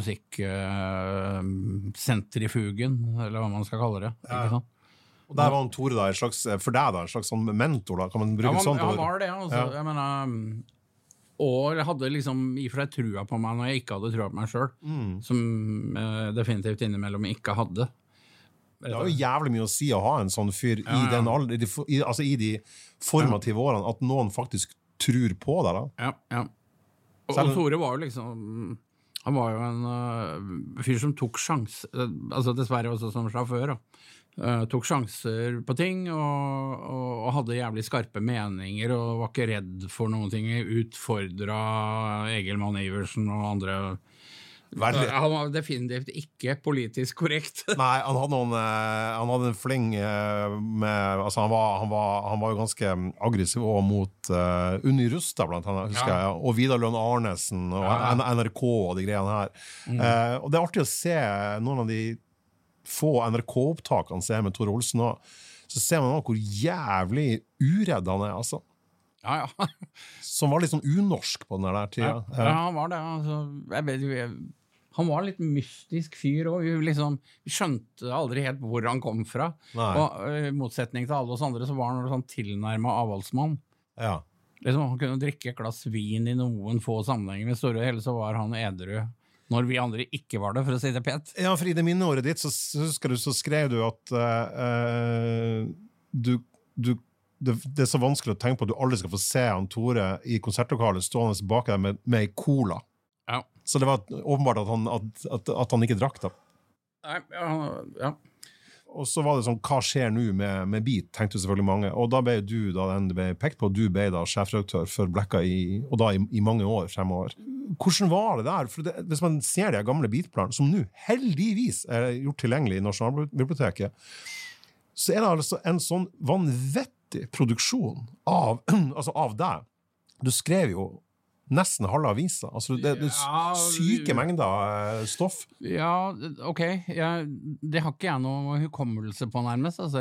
musikk-sentrifugen, eller hva man skal kalle det, ikke sant? Og der var han Tore da, for deg da, en slags sånn mentor da, kan man bruke sånt? Ja, han var det, altså. Jeg mener, og jeg hadde liksom i for deg trua på meg når jeg ikke hadde trua på meg selv, som definitivt innimellom ikke hadde. Det er jo jævlig mye å si å ha en sånn fyr i den alder, altså i de formative årene, at noen faktisk tror på deg da. Ja. Og Tore var jo liksom, han var jo en fyr som tok sjans, altså dessverre også som sjåfør da. Tok sjanser på ting og hadde jævlig skarpe meninger og var ikke redd for noen ting, utfordret Egil-Mann Iversen og andre. Han var definitivt ikke politisk korrekt. Nei, han hadde en fling med, altså han var jo ganske aggressiv også mot Unni Rustad blant annet, husker jeg, og Vidar Lønn Arnesen og NRK og de greiene her. Og det er artig å se noen av de få NRK-opptakene ser med Tore Olsen også, så ser man hvor jævlig uredd han er, altså. Ja. Som var litt sånn unorsk på den der tida. Ja, han var det, altså. Han var en litt mystisk fyr, og vi skjønte aldri helt hvor han kom fra. Og i motsetning til alle oss andre, så var han sånn tilnærmet avholdsmann. Ja. Han kunne drikke et glass vin i noen få sammenhenger, men store hele så var han edru. Når vi andre ikke var det, for å si det pent. Ja, for i det minneåret ditt, så skrev du at det er så vanskelig å tenke på at du aldri skal få se han Tore i konsertlokalet stående bak deg med en cola. Ja. Så det var åpenbart at han ikke drakk da. Nei, ja. Og så var det sånn, hva skjer nå med Beat, tenkte selvfølgelig mange. Og da ble du, da den ble pekt på, du ble da sjefredaktør for Blekka og da i mange år fremover. Hvordan var det der? For hvis man ser de gamle Beat-planene, som nå heldigvis er gjort tilgjengelig i Nasjonalbiblioteket, så er det altså en sånn vanvettig produksjon av deg. Du skrev jo nesten halve avisa. Altså, det er syke mengder stoff. Ja, ok. Det har ikke jeg noe hukommelse på nærmest. Altså,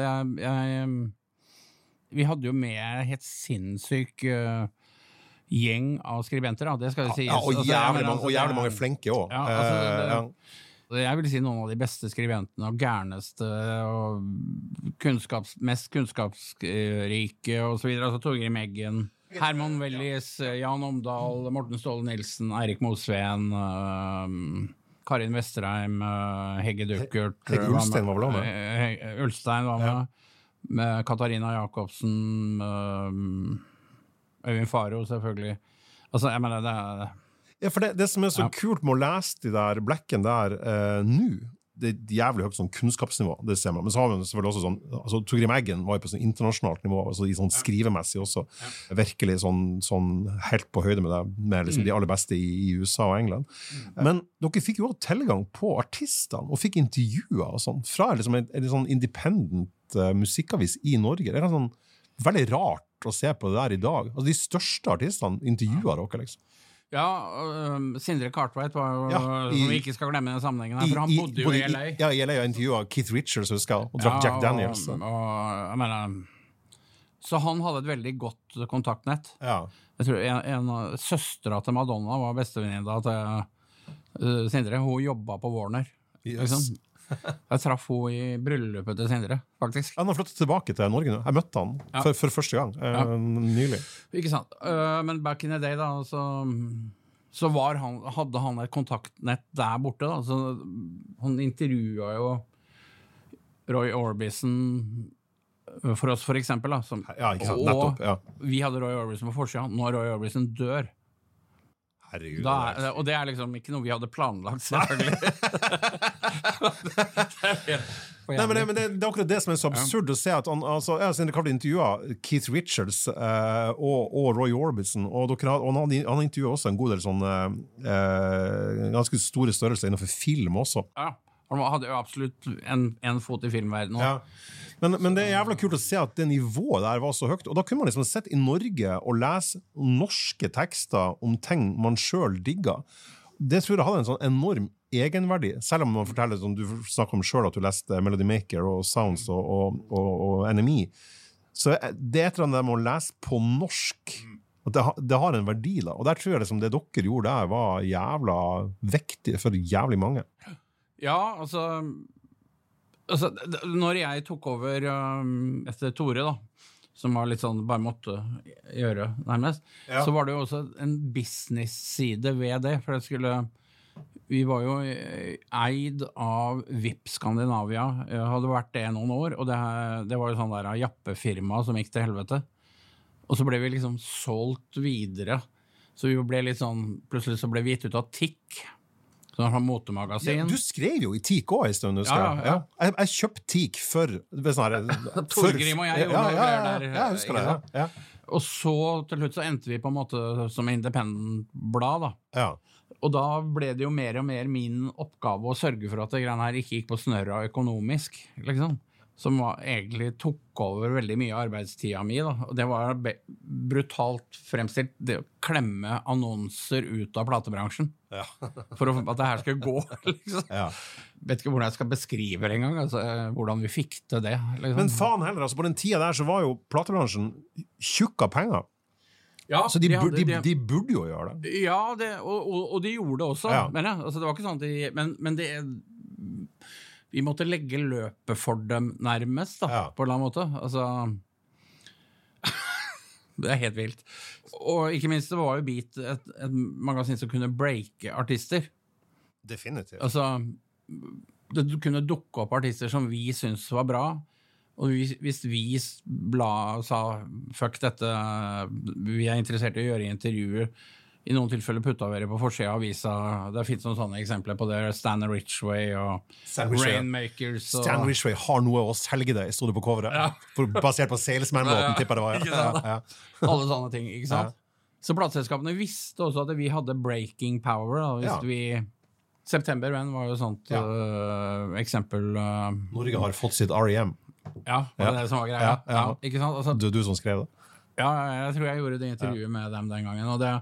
vi hadde jo med helt sinnssyk gjeng av skribenter, da. Det skal vi si. Ja, og jævlig mange flenke også. Jeg vil si noen av de beste skribentene og gærneste og mest kunnskapsrike og så videre. Altså Torgrim Eggen, Herman Wellis, Jan Omdal, Morten Ståle Nilsen, Eirik Mosveen, Karin Vesterheim, Hegge Duckert. Hegge Ulstein var vel med? Ulstein var med. Med Katarina Jakobsen, Øyvind Faro selvfølgelig. Altså, jeg mener det er... Ja, for det som er så kult med å lese de der blekken der nå, det er jævlig høyt sånn kunnskapsnivå, det ser man. Men så har vi selvfølgelig også sånn, altså Torgrim Eggen var jo på sånn internasjonalt nivå, altså i sånn skrivemessig også, virkelig sånn helt på høyde med liksom de aller beste i USA og England. Men dere fikk jo også tilgang på artistene, og fikk intervjuer og sånn, fra liksom en sånn independent musikkavis i Norge. Det er sånn veldig rart å se på det der i dag. Altså de største artistene intervjuer dere liksom. Ja, Sindre Cartwright var jo, som vi ikke skal glemme i den sammenhengen her, for han bodde jo i LA. Ja, i LA intervjuet Keith Richards, husker jeg, og drakk Jack Daniels. Jeg mener, så han hadde et veldig godt kontaktnett. Ja. Jeg tror en av søstra til Madonna var bestevenninna til Sindre. Hun jobbet på Warner. Yes. Liksom. Jeg traff hun i bryllupet til Sindre, faktisk. Han har flyttet tilbake til Norge nå. Jeg møtte han for første gang, nylig. Ikke sant. Men back in the day da, så hadde han et kontaktnett der borte da, så han intervjuet jo Roy Orbison for oss for eksempel da, ikke sant, nettopp, vi hadde Roy Orbison på forsiden, når Roy Orbison dør herregud og det liksom ikke noe vi hadde planlagt selvfølgelig Nei, men det akkurat det som så absurd å se at jeg har intervjuet Keith Richards og Roy Orbison og han intervjuet også en god del ganske store størrelser innenfor film også han hadde jo absolutt en fot i filmverdenen men det jævla kult å se at det nivået der var så høyt og da kunne man liksom sett i Norge og lese norske tekster om ting man selv digget det tror jeg hadde en sånn enorm egenverdi, selv om man forteller som du snakker om selv at du leste Melody Maker og Sounds og NME så det et eller annet der med å lese på norsk at det har en verdi da, og der tror jeg liksom det dere gjorde der var jævla viktig for jævlig mange altså når jeg tok over etter Tore da som var litt sånn, bare måtte gjøre nærmest, så var det jo også en business-side ved det, for vi var jo eid av VIP Skandinavia, jeg hadde vært det noen år, og det var jo sånn der jappefirma som gikk til helvete, og så ble vi liksom solgt videre, så vi ble litt sånn, plutselig så ble vi gitt ut av TIC, sånn fra motemagasin. Du skrev jo i TIC også en stund, husker jeg. Jeg kjøpte TIC for... Torgrim og jeg gjorde der. Jeg husker det, Og så til slutt så endte vi på en måte som independent-blad da. Og da ble det jo mer og mer min oppgave å sørge for at det greiene her ikke gikk på snørra økonomisk, liksom. Som egentlig tok over veldig mye av arbeidstida mi da. Og det var brutalt fremstilt, det å klemme annonser ut av platebransjen. For at det her skulle gå, liksom. Vet ikke hvordan jeg skal beskrive det en gang, altså, hvordan vi fikk til det. Liksom. Men faen heller, altså på den tida der så var jo platebransjen tjukk av penger. Så de burde jo gjøre det. Ja, og de gjorde det også, men altså, det var ikke sånn at men det vi måtte legge løpet for dem nærmest da, på en eller annen måte. Altså, det helt vilt. Og ikke minst, det var jo Beat et magasin som kunne breake artister. Definitivt. Altså, det kunne dukke opp artister som vi syntes var bra, og hvis vi sa, fuck dette, vi interessert i å gjøre intervjuer, i noen tilfeller putta vi det på forsiden av avisa. Det finnes noen sånne eksempler på det. Stan Ridgway og Rainmakers. Stan Ridgway har noe å selge det, stod det på coveret. Basert på salesman-låten, tipper det var. Alle sånne ting, ikke sant? Så plateselskapene visste også at vi hadde breaking power. Da, September var jo et sånt eksempel. Norge har fått sitt R.E.M. Ja, det var det som var greia. Ikke sant? Altså, du som skrev det. Ja, jeg tror jeg gjorde det intervjuet med dem den gangen, og det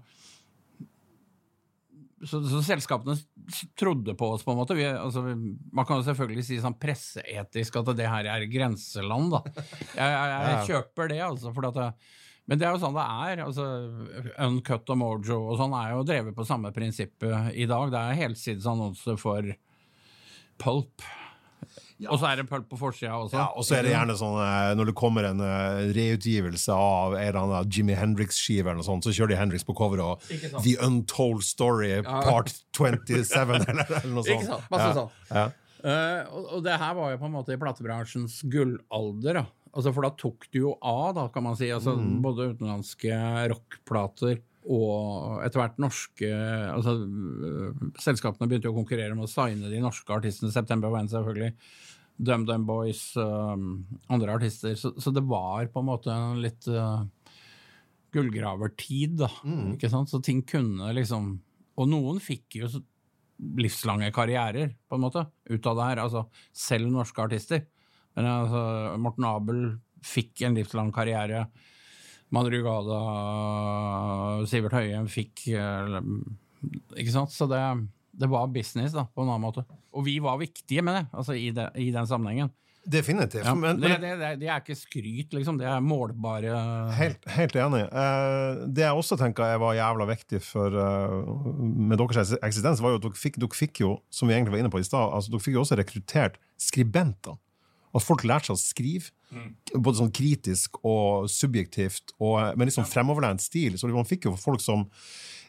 så selskapene trodde på oss på en måte. Man kan jo selvfølgelig si sånn presseetisk at det her er grenseland da. Jeg kjøper det altså, men det er jo sånn det er. Altså, Uncut og Mojo og sånn er jo drevet på samme prinsippet i dag. Det er helsidesannonse for Pulp. Og så er det Pulp på forsida også. Ja, og så er det gjerne sånn, når det kommer en reutgivelse av en eller annen Jimi Hendrix-skive eller noe sånt, så kjører de Hendrix på cover og The Untold Story Part 27 eller noe sånt. Ikke sant, masse sånn. Og det her var jo på en måte i platebransjens gullalder da. Altså, for da tok du jo av da, kan man si, altså, både utenlandske rockplater og etter hvert norske, altså selskapene begynte jo å konkurrere med å signe de norske artistene, September When selvfølgelig, Dum Dum Boys, andre artister, så det var på en måte en litt gullgravertid da, ikke sant? Så ting kunne liksom, og noen fikk jo livslange karrierer på en måte, ut av det her, altså selv norske artister, men altså, Morten Abel fikk en livslang karriere, Madrugada, Sivert Høyem fikk, ikke sant? Så det var business da, på en annen måte. Og vi var viktige med det, altså i den sammenhengen. Definitivt. Ja, det er ikke skryt, liksom. Det er målbare... Helt enig. Det jeg også tenker var jævla viktig med deres eksistens, var jo at dere fikk jo, som vi egentlig var inne på i sted, altså dere fikk jo også rekruttert skribenter. At folk lærte seg å skrive, både sånn kritisk og subjektivt, og med litt sånn fremoverlent stil. Så man fikk jo folk som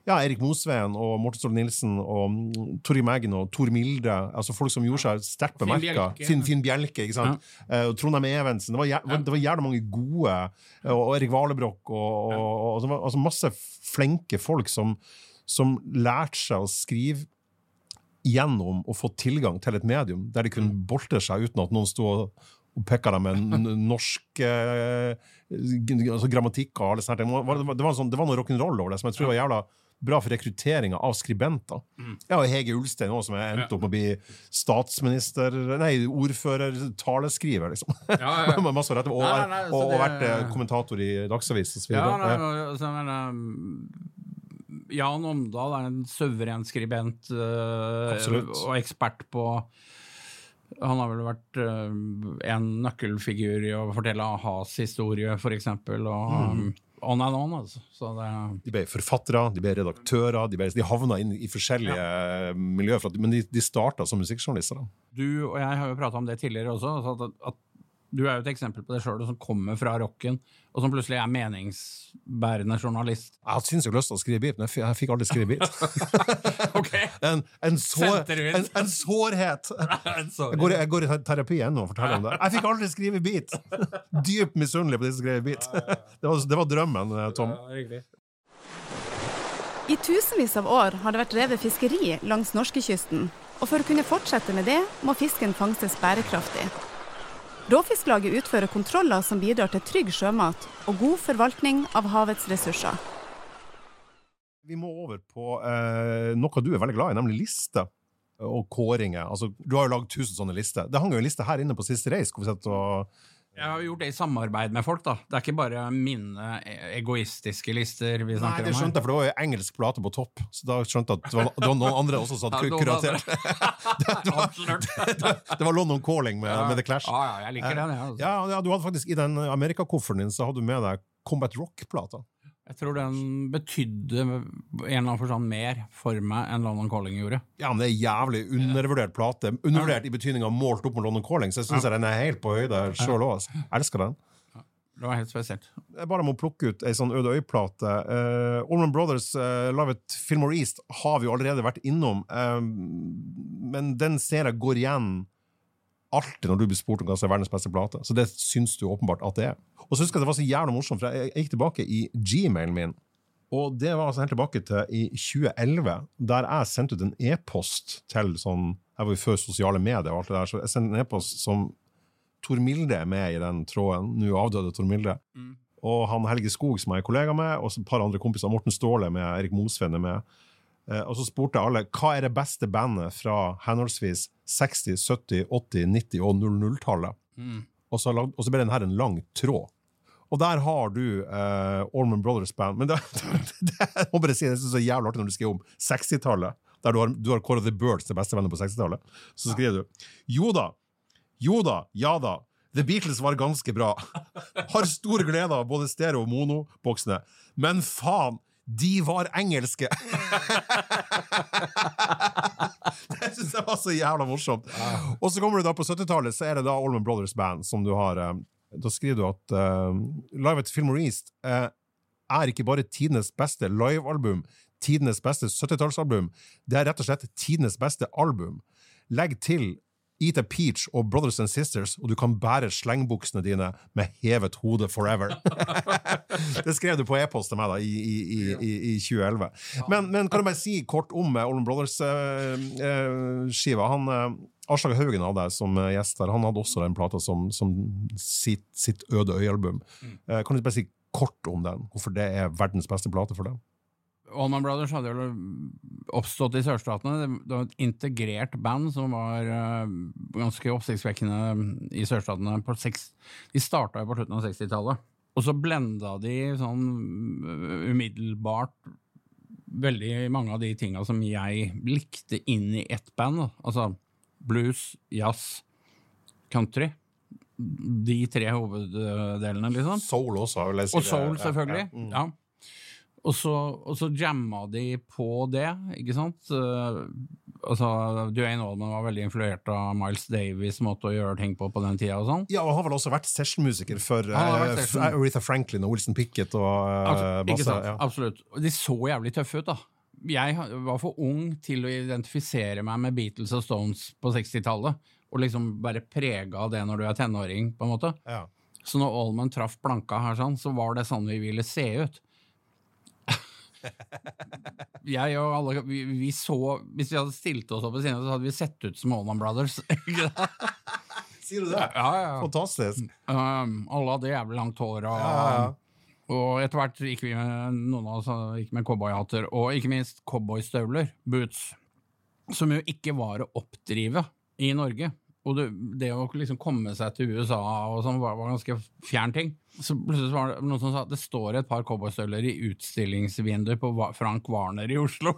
Ja, Erik Mosveen og Morten Ståle Nilsen og Torgeir Meggen og Tor Milde, altså folk som gjorde seg sterkt bemerket. Finn Bjelke, ikke sant? Og Trondheim Evensen. Det var jævlig mange gode, og Erik Valebrokk, og det var altså masse flenke folk som lærte seg å skrive gjennom å få tilgang til et medium, der de kunne bolte seg uten at noen stod og pekka dem med norsk altså grammatikk og alle sånne ting. Det var noe rock'n'roll over det, som jeg tror var jævla bra for rekrutteringen av skribenter. Ja, og Hege Ulstein også, som jeg endte opp med å bli statsminister, ordfører, taleskriver, liksom. Med masse rett, og vært kommentator i Dagsavis og så videre. Jan Omdahl en suveren skribent og ekspert på han har vel vært en nøkkelfigur i å fortelle A-has historie, for eksempel, og on and on, altså. Så det... De ble forfattere, de ble redaktører, de havna inn i forskjellige miljøer, men de startet som musikkjournalister. Du og jeg har jo pratet om det tidligere også, altså at du jo et eksempel på det selv, som kommer fra rocken, og som plutselig meningsbærende journalist. Jeg hadde sinnssykt lyst til å skrive bit, men jeg fikk aldri skrive bit. En sårhet. Jeg går i terapi ennå og forteller om det. Jeg fikk aldri skrive bit. Dypt misunnelig på de som skrev bit. Det var drømmen, Tom. I tusenvis av år har det vært drevet fiskeri langs norskekysten, og for å kunne fortsette med det, må fisken fangstes bærekraftig. Råfisklaget utfører kontroller som bidrar til trygg sjømat og god forvaltning av havets ressurser. Vi må over på noe du veldig glad i, nemlig liste og kåringer. Altså, du har jo laget 1000 sånne lister. Det hang jo en liste her inne på Siste Reis, hvor vi sett og... Jeg har gjort det i samarbeid med folk, da. Det ikke bare mine egoistiske lister vi snakker om her. Nei, det skjønte jeg, for det var jo engelsk plate på topp, så da skjønte jeg at det var noen andre også som hadde kuratert. Det var London Calling med The Clash. Ja, jeg liker den, ja. Ja, du hadde faktisk i den Amerika-kofferten din, så hadde du med deg Combat Rock-plata. Jeg tror den betydde en eller annen forstand mer for meg enn London Calling gjorde. Ja, men det jævlig undervurdert plate. Undervurdert i betydning av målt opp mot London Calling, så jeg synes den helt på høyde selv også. Jeg elsker den. Det var helt spesielt. Jeg bare må plukke ut en sånn Øde Øy-plate. Allman Brothers Live at Fillmore East har vi jo allerede vært innom, men den serien går igjen alltid når du blir spurt om hva som verdens beste plate. Så det synes du åpenbart at det Og så husker jeg det var så jævlig morsomt, for jeg gikk tilbake i Gmailen min, og det var altså helt tilbake til i 2011, der jeg sendte ut en e-post til sånn, jeg var jo før sosiale medier og alt det der, så jeg sendte en e-post som Tor Milde med i den tråden, nå avdøde Tor Milde, og han Helge Skog som jeg er kollega med, og så et par andre kompiser, Morten Ståle med, Erik Mosveen med, og så spurte alle, hva det beste bandet fra henholdsvis 60, 70, 80, 90 og 00-tallet? Og så ble den her en lang tråd. Og der har du Allman Brothers Band, men jeg må bare si, det synes jeg er jævlig artig når du skriver om 60-tallet, der du har kåret The Birds, det beste bandet på 60-tallet. Så skriver du, jo da, ja da, The Beatles var ganske bra. Har stor glede av både stereo- og mono-boksene, men faen, de var engelske. Det synes jeg var så jævla morsomt. Og så kommer du da på 70-tallet, så det da Allman Brothers Band som du har, da skriver du at Live at Fillmore East ikke bare tidenes beste live-album, tidenes beste 70-tallsalbum, det rett og slett tidenes beste album. Legg til Eat a Peach og Brothers and Sisters, og du kan bære slengbuksene dine med hevet hode forever. Det skrev du på e-post til meg da, i 2011. Men kan du bare si kort om Allman Brothers skiva? Aslak Haugen hadde som gjest her, han hadde også den plata som sitt Øde Øy-album. Kan du bare si kort om den? Hvorfor det verdens beste plate for dem? Allman Brothers hadde jo oppstått i Sørstatene. Det var et integrert band som var ganske oppsiktsvekkende i Sørstatene. De startet jo på slutten av 60-tallet. Og så blenda de sånn umiddelbart veldig mange av de tingene som jeg likte inn i ett band. Altså blues, jazz, country. De 3 hoveddelene, liksom. Soul også, vil jeg si. Og soul, selvfølgelig, ja. Og så jamma de på det, ikke sant? Altså, Duane Allman var veldig influert av Miles Davis' måte å gjøre ting på den tida og sånn. Ja, og han har vel også vært sessionmusiker for Aretha Franklin og Wilson Pickett og ikke sant, absolutt. De så jævlig tøffe ut da. jeg var for ung til å identifisere meg med Beatles og Stones på 60-tallet, og liksom bare prege av det når du tenåring, på en måte. Ja. Så når Allman traff Blanka her sånn, så var det sånn vi ville se ut. Jeg og alle, vi så, hvis vi hadde stilt oss opp i siden, så hadde vi sett ut som Allman Brothers. Sier du det? Ja. Fantastisk. Alle hadde jævlig langt hår, og etter hvert gikk vi med noen av oss gikk med cowboyhatter, og ikke minst cowboystøvler, boots, som jo ikke var å oppdrive i Norge. Og det å liksom komme seg til USA og sånn var ganske fjern ting. Så plutselig var det noen som sa at det står et par cowboystøvler i utstillingsvinduet på Frank Warner i Oslo.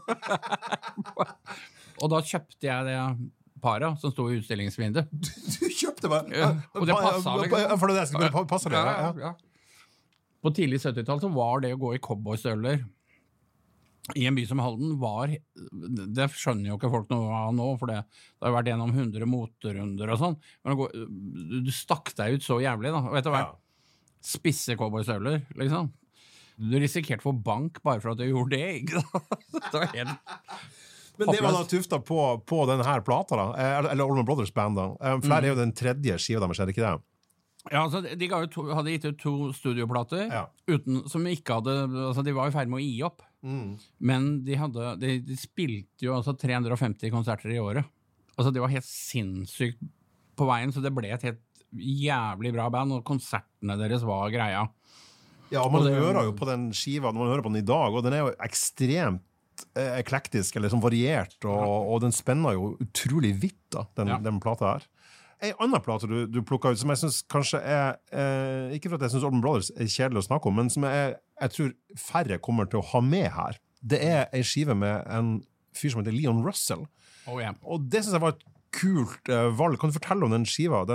Og da kjøpte jeg det paret som stod i utstillingsvinduet. Du kjøpte meg? Ja, og det passet liksom. For det skal bare passe det, ja. På tidlig 70-tall så var det å gå i cowboystøvler i en by som Halden det skjønner jo ikke folk noe av nå, for det har vært gjennom 100 moterunder og sånn, men du stakk deg ut så jævlig da, og etter hvert spisse cowboystøvler, liksom. Du risikerte for bank bare for at du gjorde det, ikke sant? Det var helt Men det var da tufta på denne her plata da, eller Allman Brothers Band da, for det er jo den tredje skiva deres, er det ikke det? Ja, altså de hadde gitt ut 2 studioplater, som ikke hadde, altså de var i ferd med å gi opp, men de spilte jo altså 350 konserter i året. Altså det var helt sinnssykt på veien, så det ble et helt jævlig bra band, og konsertene deres var greia. Ja, og man hører jo på den skiva, når man hører på den i dag, og den er jo ekstremt eklektisk, eller sånn variert, og den spenner jo utrolig vidt da, den plata her. En annen plate du plukket ut, som jeg synes kanskje ikke for at jeg synes Allman Brothers er kjedelig å snakke om, men som jeg tror færre kommer til å ha med her. Det er en skive med en fyr som heter Leon Russell. Og det synes jeg var et kult valg. Kan du fortelle om den skiva?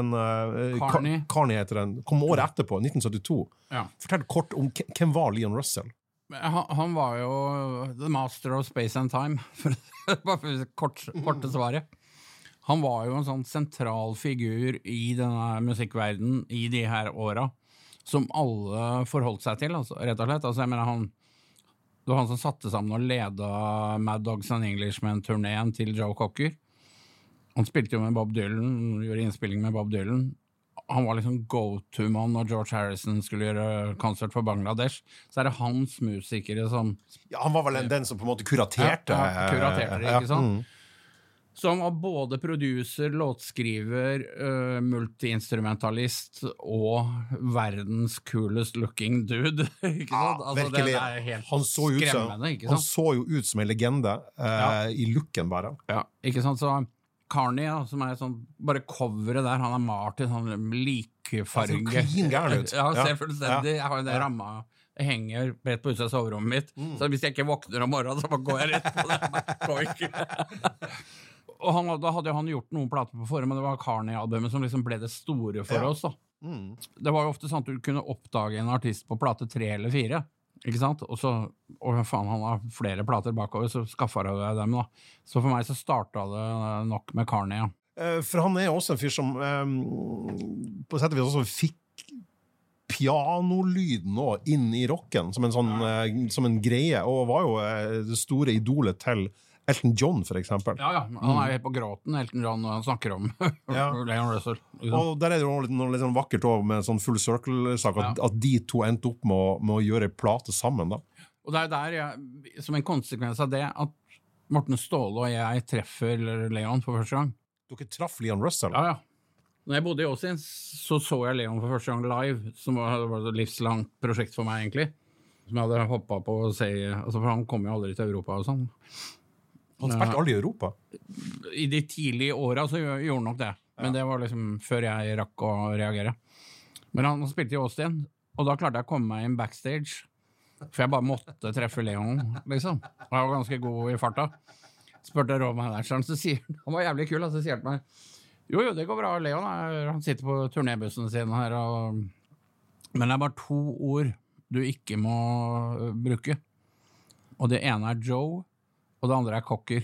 Carney heter den. Kom året etterpå, 1972. Fortell kort om hvem var Leon Russell? Han var jo the master of space and time, bare for korte svaret. Han var jo en sånn sentral figur i denne musikkverdenen i de her åra, som alle forholdt seg til, altså, rett og slett. Altså, jeg mener, det var han som satte sammen og ledet Mad Dogs and Englishmen-turneen til Joe Cocker. Han spilte jo med Bob Dylan, gjorde innspilling med Bob Dylan. Han var liksom go-to-mann når George Harrison skulle gjøre konsert for Bangladesh. Så det hans musikere som... Ja, han var vel den som på en måte kuraterte. Kuraterte det, ikke sant? Som var både producer, låtskriver, multi-instrumentalist og verdens coolest looking dude, ikke sant? Altså, virkelig. Det er helt skremmende, ikke sant? Han så jo ut som en legende i looken bare. Ja, ikke sant? Så Carney, som er sånn, bare coveret der, han er malt i sånn likefarge. Han ser klin gæren ut. Ja, ser fullstendig. Jeg har jo det rammet. Jeg henger rett på huset av soverommet mitt, så hvis jeg ikke våkner om morgenen, så går jeg rett på det. Går ikke. Og da hadde han gjort noen plater på forhånd, men det var Carney-albumet som liksom ble det store for oss da. Det var jo ofte sånn at du kunne oppdage en artist på plate 3 eller 4, ikke sant? Og så, faen, han har flere plater bakover, så skaffet jeg dem da. Så for meg så startet det nok med Carney, ja. For han er også en fyr som på sett og vis også fikk pianolyden nå inn i rocken, som en greie, og var jo det store idolet til Elton John, for eksempel. Ja, han er jo helt på gråten, Elton John, og han snakker om Leon Russell. Liksom. Og der er det jo noe litt sånn vakkert også, med en sånn full circle-sak, at de to endte opp med å gjøre plate sammen, da. Og det er der som en konsekvens av det, at Morten Ståle og jeg treffer Leon for første gang. Dere traff Leon Russell? Ja. Når jeg bodde i Austin, så jeg Leon for første gang live, som var et livslangt prosjekt for meg, egentlig. Som jeg hadde hoppet på å se, altså, for han kom jo aldri til Europa og sånn. Han spilte aldri i Europa? I de tidlige årene så gjorde han nok det. Men det var liksom før jeg rakk å reagere. Men han spilte i Austin, og da klarte jeg å komme meg inn backstage. For jeg bare måtte treffe Leon, liksom. Og jeg var ganske god i farta. Spurte rådmanageren, så sier han var jævlig kul, så sier han meg, jo, det går bra, Leon, han sitter på turnébussen sin her, men det er bare 2 ord du ikke må bruke. Og det ene er Joe, og det andre er Cocker.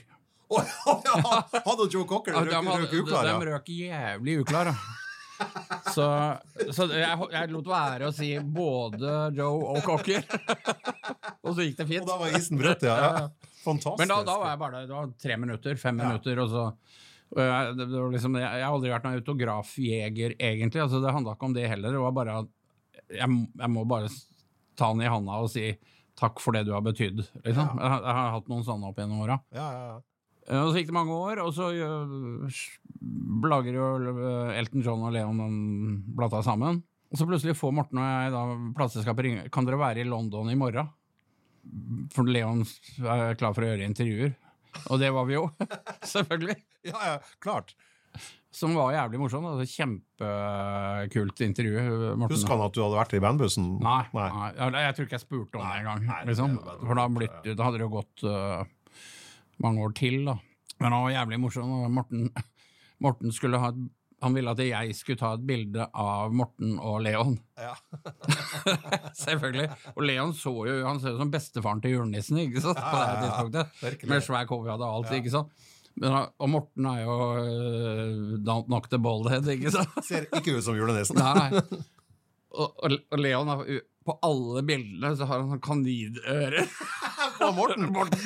Hadde Joe Cocker røk uklar, ja? De røk jævlig uklar, ja. Så jeg lot være å si både Joe og Cocker. Og så gikk det fint. Og da var isen brøtt, ja. Fantastisk. Men da var jeg bare det var 3 minutter, 5 minutter, og så og det var liksom, jeg har aldri vært noen autografjeger, egentlig. Altså, det handlet ikke om det heller. Det var bare at jeg må bare ta den i handa og si takk for det du har betydd. Liksom. Jeg har hatt noen sånne opp gjennom åra. Og så gikk det mange år, og så lager jo Elton John og Leon den plata sammen. Og så plutselig får Morten og jeg da plateselskapet ringe. Kan dere være i London i morgen? For Leon er klar for å gjøre intervjuer. Og det var vi jo, selvfølgelig. Ja, klart. Som var jævlig morsom. Altså, kjempekult intervju. Morten. Husker han at du hadde vært i bandbussen? Nei. Jeg tror ikke jeg spurte om det en gang. Liksom. For da hadde det jo gått mange år til. Da. Men han var jævlig morsom. Morten skulle han ville at jeg skulle ta et bilde av Morten og Leon. Ja. Selvfølgelig. Og Leon han så jo som bestefaren til julenissen, ikke sant? På det tidspunktet. Med svær kovjad og alt, ikke sant? Og Morten er jo don't knock the bald-head, ikke sant? Ser ikke ut som julenissen. Nei. Og Leon på alle bildene så har han sånn kaninører. På Morten.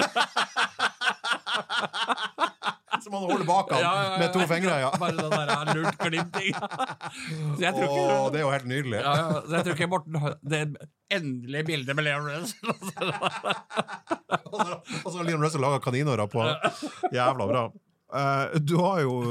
Som han holder bak han med 2 fingre, Bare den der lurt glimting. Så jeg tror ikke... det er jo helt nydelig. Så jeg tror ikke Morten det endelige bildet med Leon Russell. Og så har Leon Russell laget kaninører på. Jævla bra. Du har jo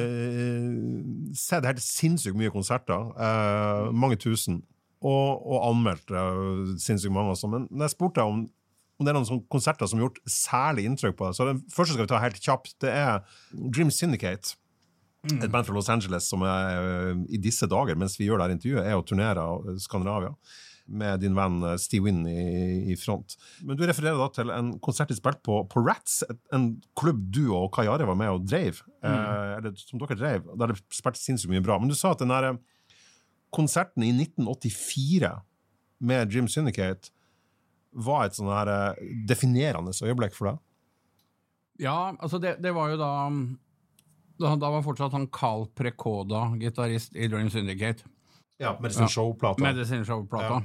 sett helt sinnssykt mye konserter. Mange tusen. Og anmeldt sinnssykt mange også. Men når jeg spurte deg om det er noen sånne konserter som har gjort særlig inntrykk på det. Så den første skal vi ta helt kjapt. Det er Dream Syndicate, et band fra Los Angeles som er i disse dager, mens vi gjør det her intervjuet, er å turnere Skandinavia med din venn Steve Wynn i front. Men du refererer da til en konsert de spilte på Rats, en klubb du og Kai Are var med og drev, eller som dere drev, der det spilte sinnssykt mye bra. Men du sa at den der konserten i 1984 med Dream Syndicate var et sånn her definerende øyeblikk for deg? Ja, altså det var jo da var fortsatt han Carl Precoda, gitarist i Dream Syndicate. Ja, Medicine Show-plata. Medicine Show-plata.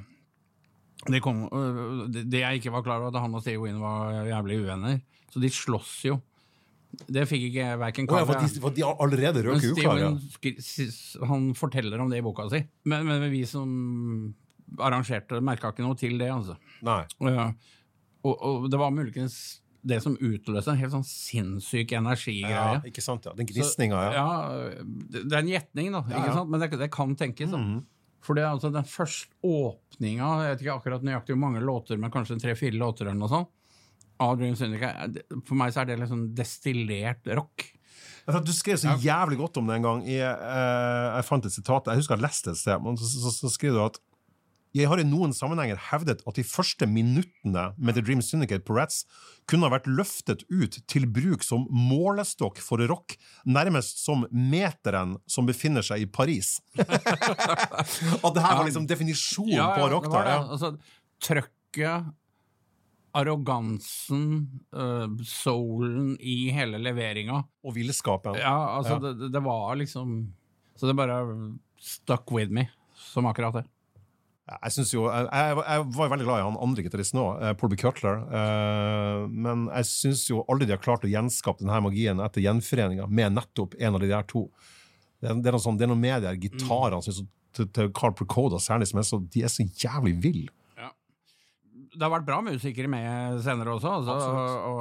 Det jeg ikke var klar over, at han og Steve Wynn var jævlig uvenner. Så de slåss jo. Det fikk ikke hverken Carl... For de allerede røk uklare. Han forteller om det i boka si. Men vi som arrangerte, merket ikke noe til det, altså. Nei. Og det var muligens det som utløste en helt sånn sinnssyk energigreie. Ja, ikke sant, Den gnistninga, det er en gjetning, da, ikke sant? Men det kan tenkes, da. For det er altså den første åpninga, jeg vet ikke akkurat nøyaktig hvor mange låter, men kanskje 3-4 låter eller noe sånt, av Dream Syndicate. For meg så er det litt sånn destillert rock. Du skrev så jævlig godt om det en gang. Jeg fant et sitat, jeg husker jeg leste et sted, men så skrev du at jeg har i noen sammenhenger hevdet at de første minuttene med The Dream Syndicate på Rats kunne ha vært løftet ut til bruk som målestokk for rock, nærmest som meteren som befinner seg i Paris. At det her var liksom definisjonen på rock der. Altså, trøkket, arrogansen, soulen i hele leveringa. Og villskapen. Ja, altså det var liksom... Så det bare stuck with me, som akkurat det. Jeg synes jo, jeg var veldig glad i han andre gitaristen også, Paul B. Cutler, men jeg synes jo aldri de har klart å gjenskape denne magien etter gjenforeningen med nettopp en av de der to. Det er noe med de her gitarene til Carl Precoda særlig som de er så jævlig vill. Ja. Det har vært bra musikere med senere også, altså,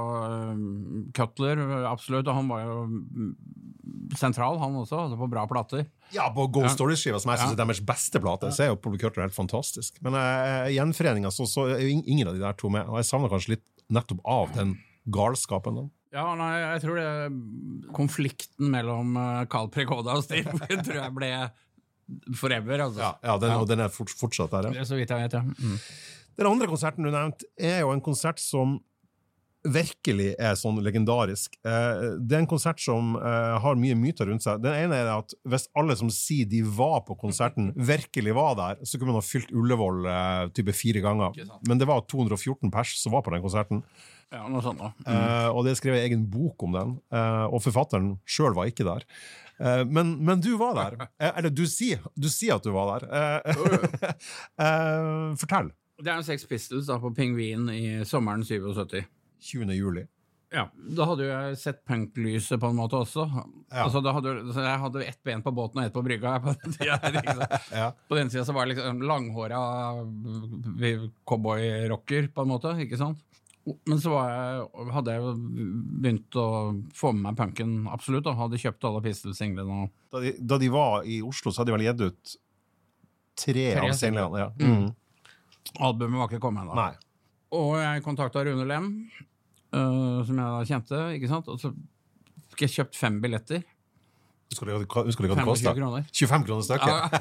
og Cutler, absolutt, og han var jo sentral, han også, altså på bra plater. Ja, på Ghost Stories-skiva, som jeg synes er deres beste plate, så er jo Paul Cutler helt fantastisk. Men gjenforeningen, så er jo ingen av de der to med, og jeg savner kanskje litt nettopp av den galskapen. Ja, nei, jeg tror konflikten mellom Carl Precoda og Steve tror jeg ble forever, altså. Ja, og den er fortsatt der, ja. Det er så vidt jeg vet, ja. Den andre konserten du nevnte er jo en konsert som virkelig er sånn legendarisk. Det er en konsert som har mye myter rundt seg. Den ene er at hvis alle som sier de var på konserten virkelig var der, så kunne man ha fylt Ullevål type 4 ganger. Men det var 214 pers som var på den konserten. Ja, noe sånt da. Og det skrev jeg egen bok om den, og forfatteren selv var ikke der. Men du var der. Eller du sier at du var der. Fortell. Det er en Sex Pistols da, på Pingvin i sommeren 77. 20. juli. Ja, da hadde jo jeg sett punklyset på en måte også. Ja. Altså, så jeg hadde ett ben på båten og ett på brygga på den tiden her, ikke sant? Ja. På den siden så var det liksom langhåra cowboy-rocker på en måte, ikke sant? Men så hadde jeg jo begynt å få med meg punken absolutt, og hadde kjøpt alle Pistols-singlene. Da de var i Oslo, så hadde de vel gitt ut 3 av singlene. Ja. Albumet var ikke kommet ennå. Nei. Og jeg kontaktet Rune Lem, som jeg da kjente, ikke sant? Og så fikk jeg kjøpt 5 billetter. Husker du hva det kostet? 25 kroner. 25 kroner stykket.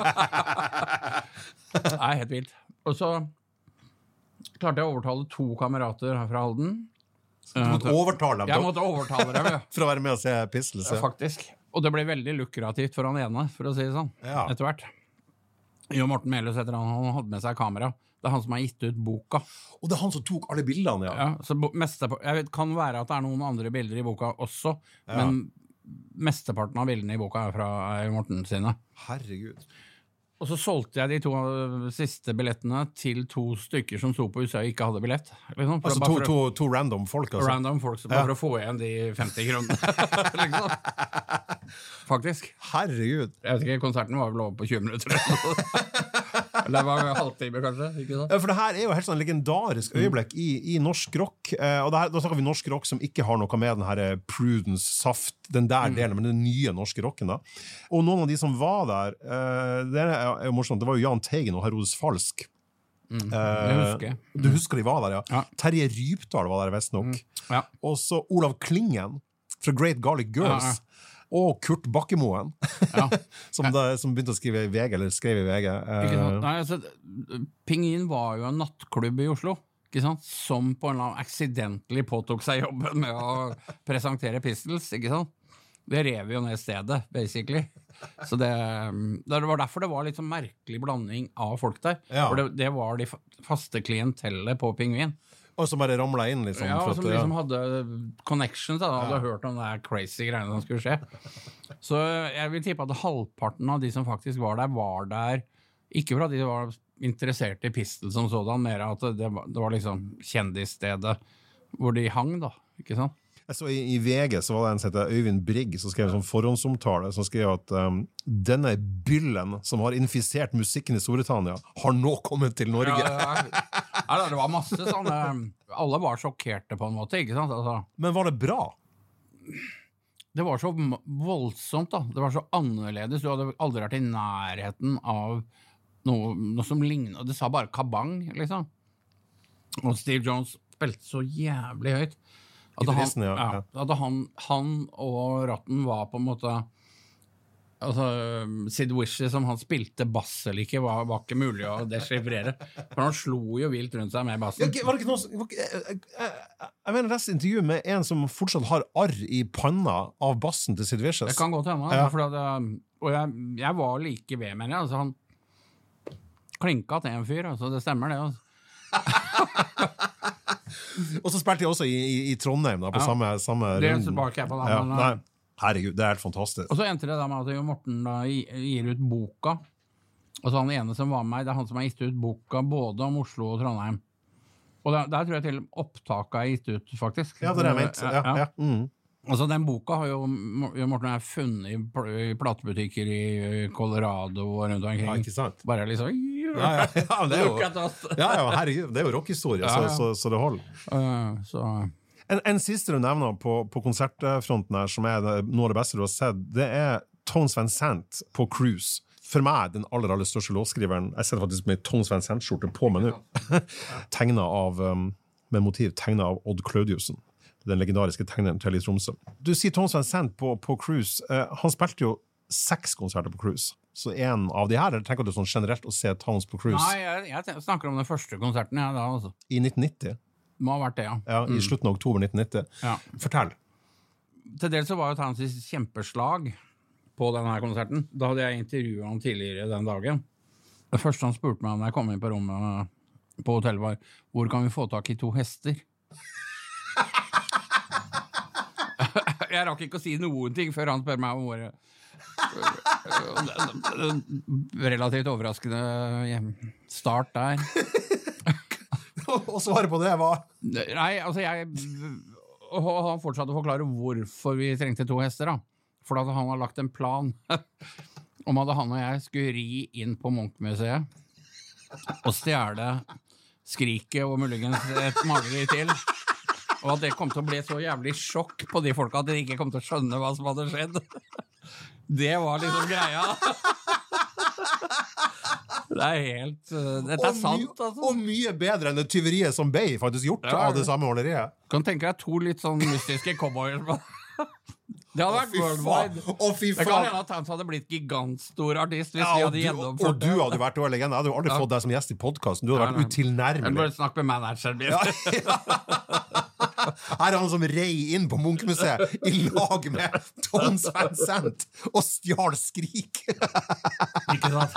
Nei, helt vilt. Og så klarte jeg å overtale 2 kamerater her fra Halden. Du måtte overtale dem? Jeg måtte overtale dem, ja. For å være med og se Pistols? Ja, faktisk. Og det ble veldig lukrativt for han ene, for å si det sånn, etter hvert. Jo, Morten Meløs heter han hadde med seg kamera. Det han som har gitt ut boka. Og det han som tok alle bildene, ja. Så jeg vet, kan være at det noen andre bilder i boka også, men mesteparten av bildene i boka fra Morten sine. Herregud. Og så solgte jeg de 2 siste billettene til 2 stykker som sto på USA og ikke hadde billett. Liksom, altså 2 random folk, altså? Random folk, så bare for å få igjen de 50 kronene. Liksom. Faktisk. Herregud. Jeg vet ikke, konserten var vel over på 20 minutter. Eller det var en halvtime, kanskje. Ikke sant? Ja, for det her jo helt sånn legendarisk øyeblikk i norsk rock. Og da snakker vi norsk rock som ikke har noe med den her Prudence, Saft, den der delen, men den nye norske rocken da. Og noen av de som var der, det er jo morsomt, det var jo Jahn Teigen og Herodes Falsk. Det husker jeg. Du husker de var der, ja. Terje Rypdal var der vest nok. Og så Olav Klingen fra Great Garlic Girls. Og Kurt Bakkemoen, som begynte å skrive i VG, eller skrev i VG. Nei, altså, Pingvin var jo en nattklubb i Oslo, ikke sant? Som på en eller annen accidentally påtok seg jobben med å presentere Pistols, ikke sant? Det rev jo ned stedet, basically. Så det var derfor det var litt sånn merkelig blanding av folk der. For det var de faste klientellet på Pingvin. Og som bare ramlet inn, liksom. Ja, og som liksom hadde connections, hadde hørt om det her crazy greiene som skulle skje. Så jeg vil tippe at halvparten av de som faktisk var der, ikke for at de var interessert i Pistols som sådan, mer at det var liksom kjendisstedet hvor de hang da, ikke sant? Jeg så i VG så var det en som heter Øyvind Brigg som skrev en sånn forhåndsomtale som skrev at denne byllen som har infisert musikken i Storbritannia har nå kommet til Norge. Ja, det var masse sånne, alle var sjokkerte på en måte, ikke sant? Altså, men var det bra? Det var så voldsomt da, det var så annerledes, du hadde aldri vært i nærheten av noe som lignet, og det sa bare kabang, liksom. Og Steve Jones spilte så jævlig høyt. At han og Rotten var på en måte altså, Sid Vicious som han spilte bass eller ikke var ikke mulig å deschiffrere for han slo jo vilt rundt seg med bassen. Var det ikke noe jeg mener resten intervju med en som fortsatt har arr i panna av bassen til Sid Vicious. Det kan godt hende og jeg var like ved mener jeg, altså, han klinket til en fyr, altså, det stemmer det altså. Og så spilte jeg også i Trondheim da, på samme det er tilbake jeg på da, men, herregud, det er helt fantastisk. Og så endte det da med at Morten da gir ut boka, og så han ene som var med meg, det er han som har gitt ut boka både om Oslo og Trondheim. Og der tror jeg til opptaket er gitt ut, faktisk. Ja, det er ment. Altså, den boka har jo Morten og jeg funnet i platebutikker i Colorado og rundt omkring. Ja, ikke sant? Bare liksom, ja, det er jo, herregud, det er jo rockhistorie, så det holder. En siste du nevner på konsertfronten her, som er noe av det beste du har sett, det er Tones Van Sant på Cruise. For meg, den aller største låtskriveren, jeg ser faktisk med Tones Van Sant-skjorte på meg nå, med motiv tegnet av Odd Claudiussen, den legendariske tegneren til i Tromsø. Du sier Tones Van Sant på Cruise, han spilte jo 6 konserter på Cruise. Så en av de her, eller tenker du sånn generelt å se Tones på Cruise? Nei, jeg snakker om den første konserten, ja, da, altså. I 1990? Må ha vært det, ja. Ja, i slutten av oktober 1990. Ja. Fortell. Til dels så var jo Tones kjempeslag på denne konserten. Da hadde jeg intervjuet han tidligere den dagen. Det første han spurte meg om da jeg kom inn på rommet på hotellet var, hvor kan vi få tak i 2 hester? Jeg rakk ikke å si noen ting før han spør meg om våre relativt overraskende start der. Og svaret på det var? Nei, altså og han fortsatte å forklare hvorfor vi trengte 2 hester da. For at han har lagt en plan om at han og jeg skulle ri inn på Munch-museet og stjele Skriket og muligens et maleri til. Og at det kom til å bli så jævlig sjokk på de folka at de ikke kom til å skjønne hva som hadde skjedd. Det var liksom greia. Det helt dette sant altså. Og mye bedre enn det tyveriet som ble faktisk gjort av det samme måleriet. Kan tenke deg 2 litt sånn mystiske cowboyer. Det hadde vært worldwide. Det kan hende at han hadde blitt gigantstor artist hvis de hadde gjennomført og du hadde vært legende. Jeg hadde jo aldri fått deg som gjest i podcasten. Du hadde vært utilnærmelig. Jeg burde snakke med manageren min. Her han som rei inn på Munch-museet i lag med Tons Van Sant og stjal Skrik. Ikke sant?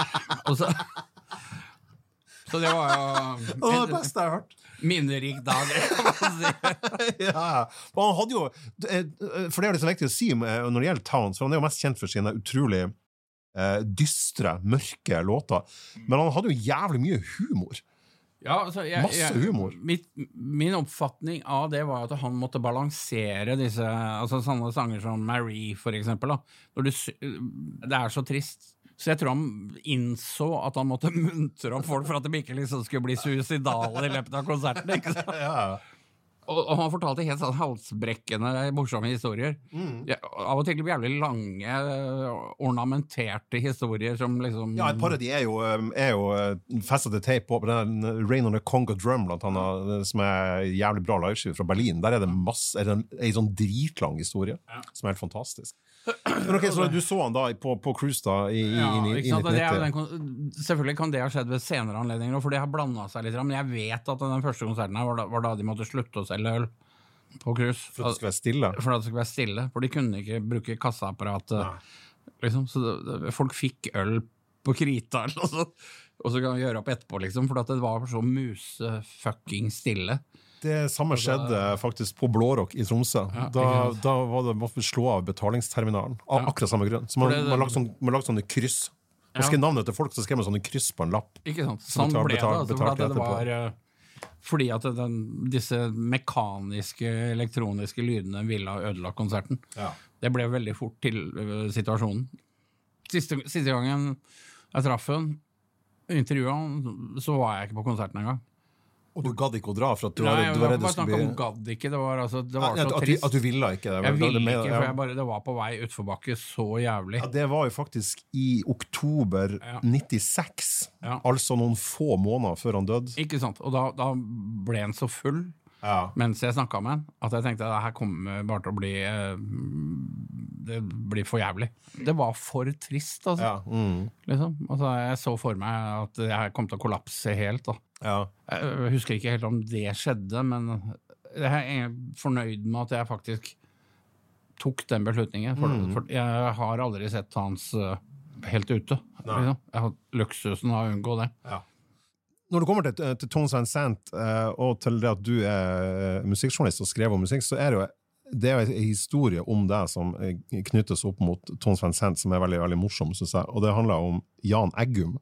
Så det var jo det beste jeg har hørt. Minnerik dag, kan man si. Ja, og han hadde jo, for det er så viktig å si når det gjelder Townes, for han er jo mest kjent for sine utrolig dystre, mørke låter, men han hadde jo jævlig mye humor. Ja, altså, masse humor. Min oppfatning av det var at han måtte balansere disse, altså sånne sanger som Marie for eksempel da. Det er så trist. Så jeg tror han innså at han måtte muntre opp folk for at de ikke liksom skulle bli suicidale i løpet av konserten, ikke sant? Ja. Og han fortalte helt sånn halsbrekkende, morsomme historier. Av og til jævlig lange, ornamenterte historier som liksom... Ja, et par av de er jo festet til tape på den Rain on the Congo Drum, blant annet, som er jævlig bra liveskive fra Berlin. Der er det en sånn dritlang historie, som er helt fantastisk. Men ok, så du så han da på Cruise da i 1990? Selvfølgelig kan det ha skjedd ved senere anledninger, for det har blandet seg litt, men jeg vet at den første konserten her var da de måtte slutte å selge øl på Cruise. For at det skulle være stille? For at det skulle være stille, for de kunne ikke bruke kasseapparat. Liksom, så folk fikk øl på krita, og så kan de gjøre opp etterpå, liksom, for at det var så fucking stille. Det samme skjedde faktisk på Blårock i Tromsø. Da var det måtte slå av betalingsterminalen av akkurat samme grunn. Så man lagde sånne kryss. Man skrev navnet til folk, så skrev man sånne kryss på en lapp. Ikke sant? Sånn ble det, altså, for at det var fordi at disse mekaniske, elektroniske lydene ville ha ødelagt konserten. Det ble veldig fort til situasjonen. Siste gangen jeg traff hun, intervjuet, så var jeg ikke på konserten en gang. Og du gadd ikke å dra for at du var redd det skulle bli... Nei, gadd ikke, det var så trist. At du ville ikke. Jeg ville ikke, for det var på vei utforbakke så jævlig. Ja, det var jo faktisk i oktober 96, altså noen få måneder før han døde. Ikke sant, og da ble han så full, mens jeg snakket med han, at jeg tenkte at det her kommer bare til å bli det blir for jævlig. Det var for trist, altså. Liksom. Altså, jeg så for meg at jeg kom til å kollapse helt, da. Jeg husker ikke helt om det skjedde, men jeg er fornøyd med at jeg faktisk tok den beslutningen, for jeg har aldri sett hans helt ute. Liksom. Jeg har luksusen av å unngå det. Når du kommer til Tons Van Sant, og til det at du er musikkjournalist og skrev om musikk, så er det er en historie om deg som knyttes opp mot Tons Van Sant, som er veldig, veldig morsom, synes jeg. Og det handler om Jan Eggum.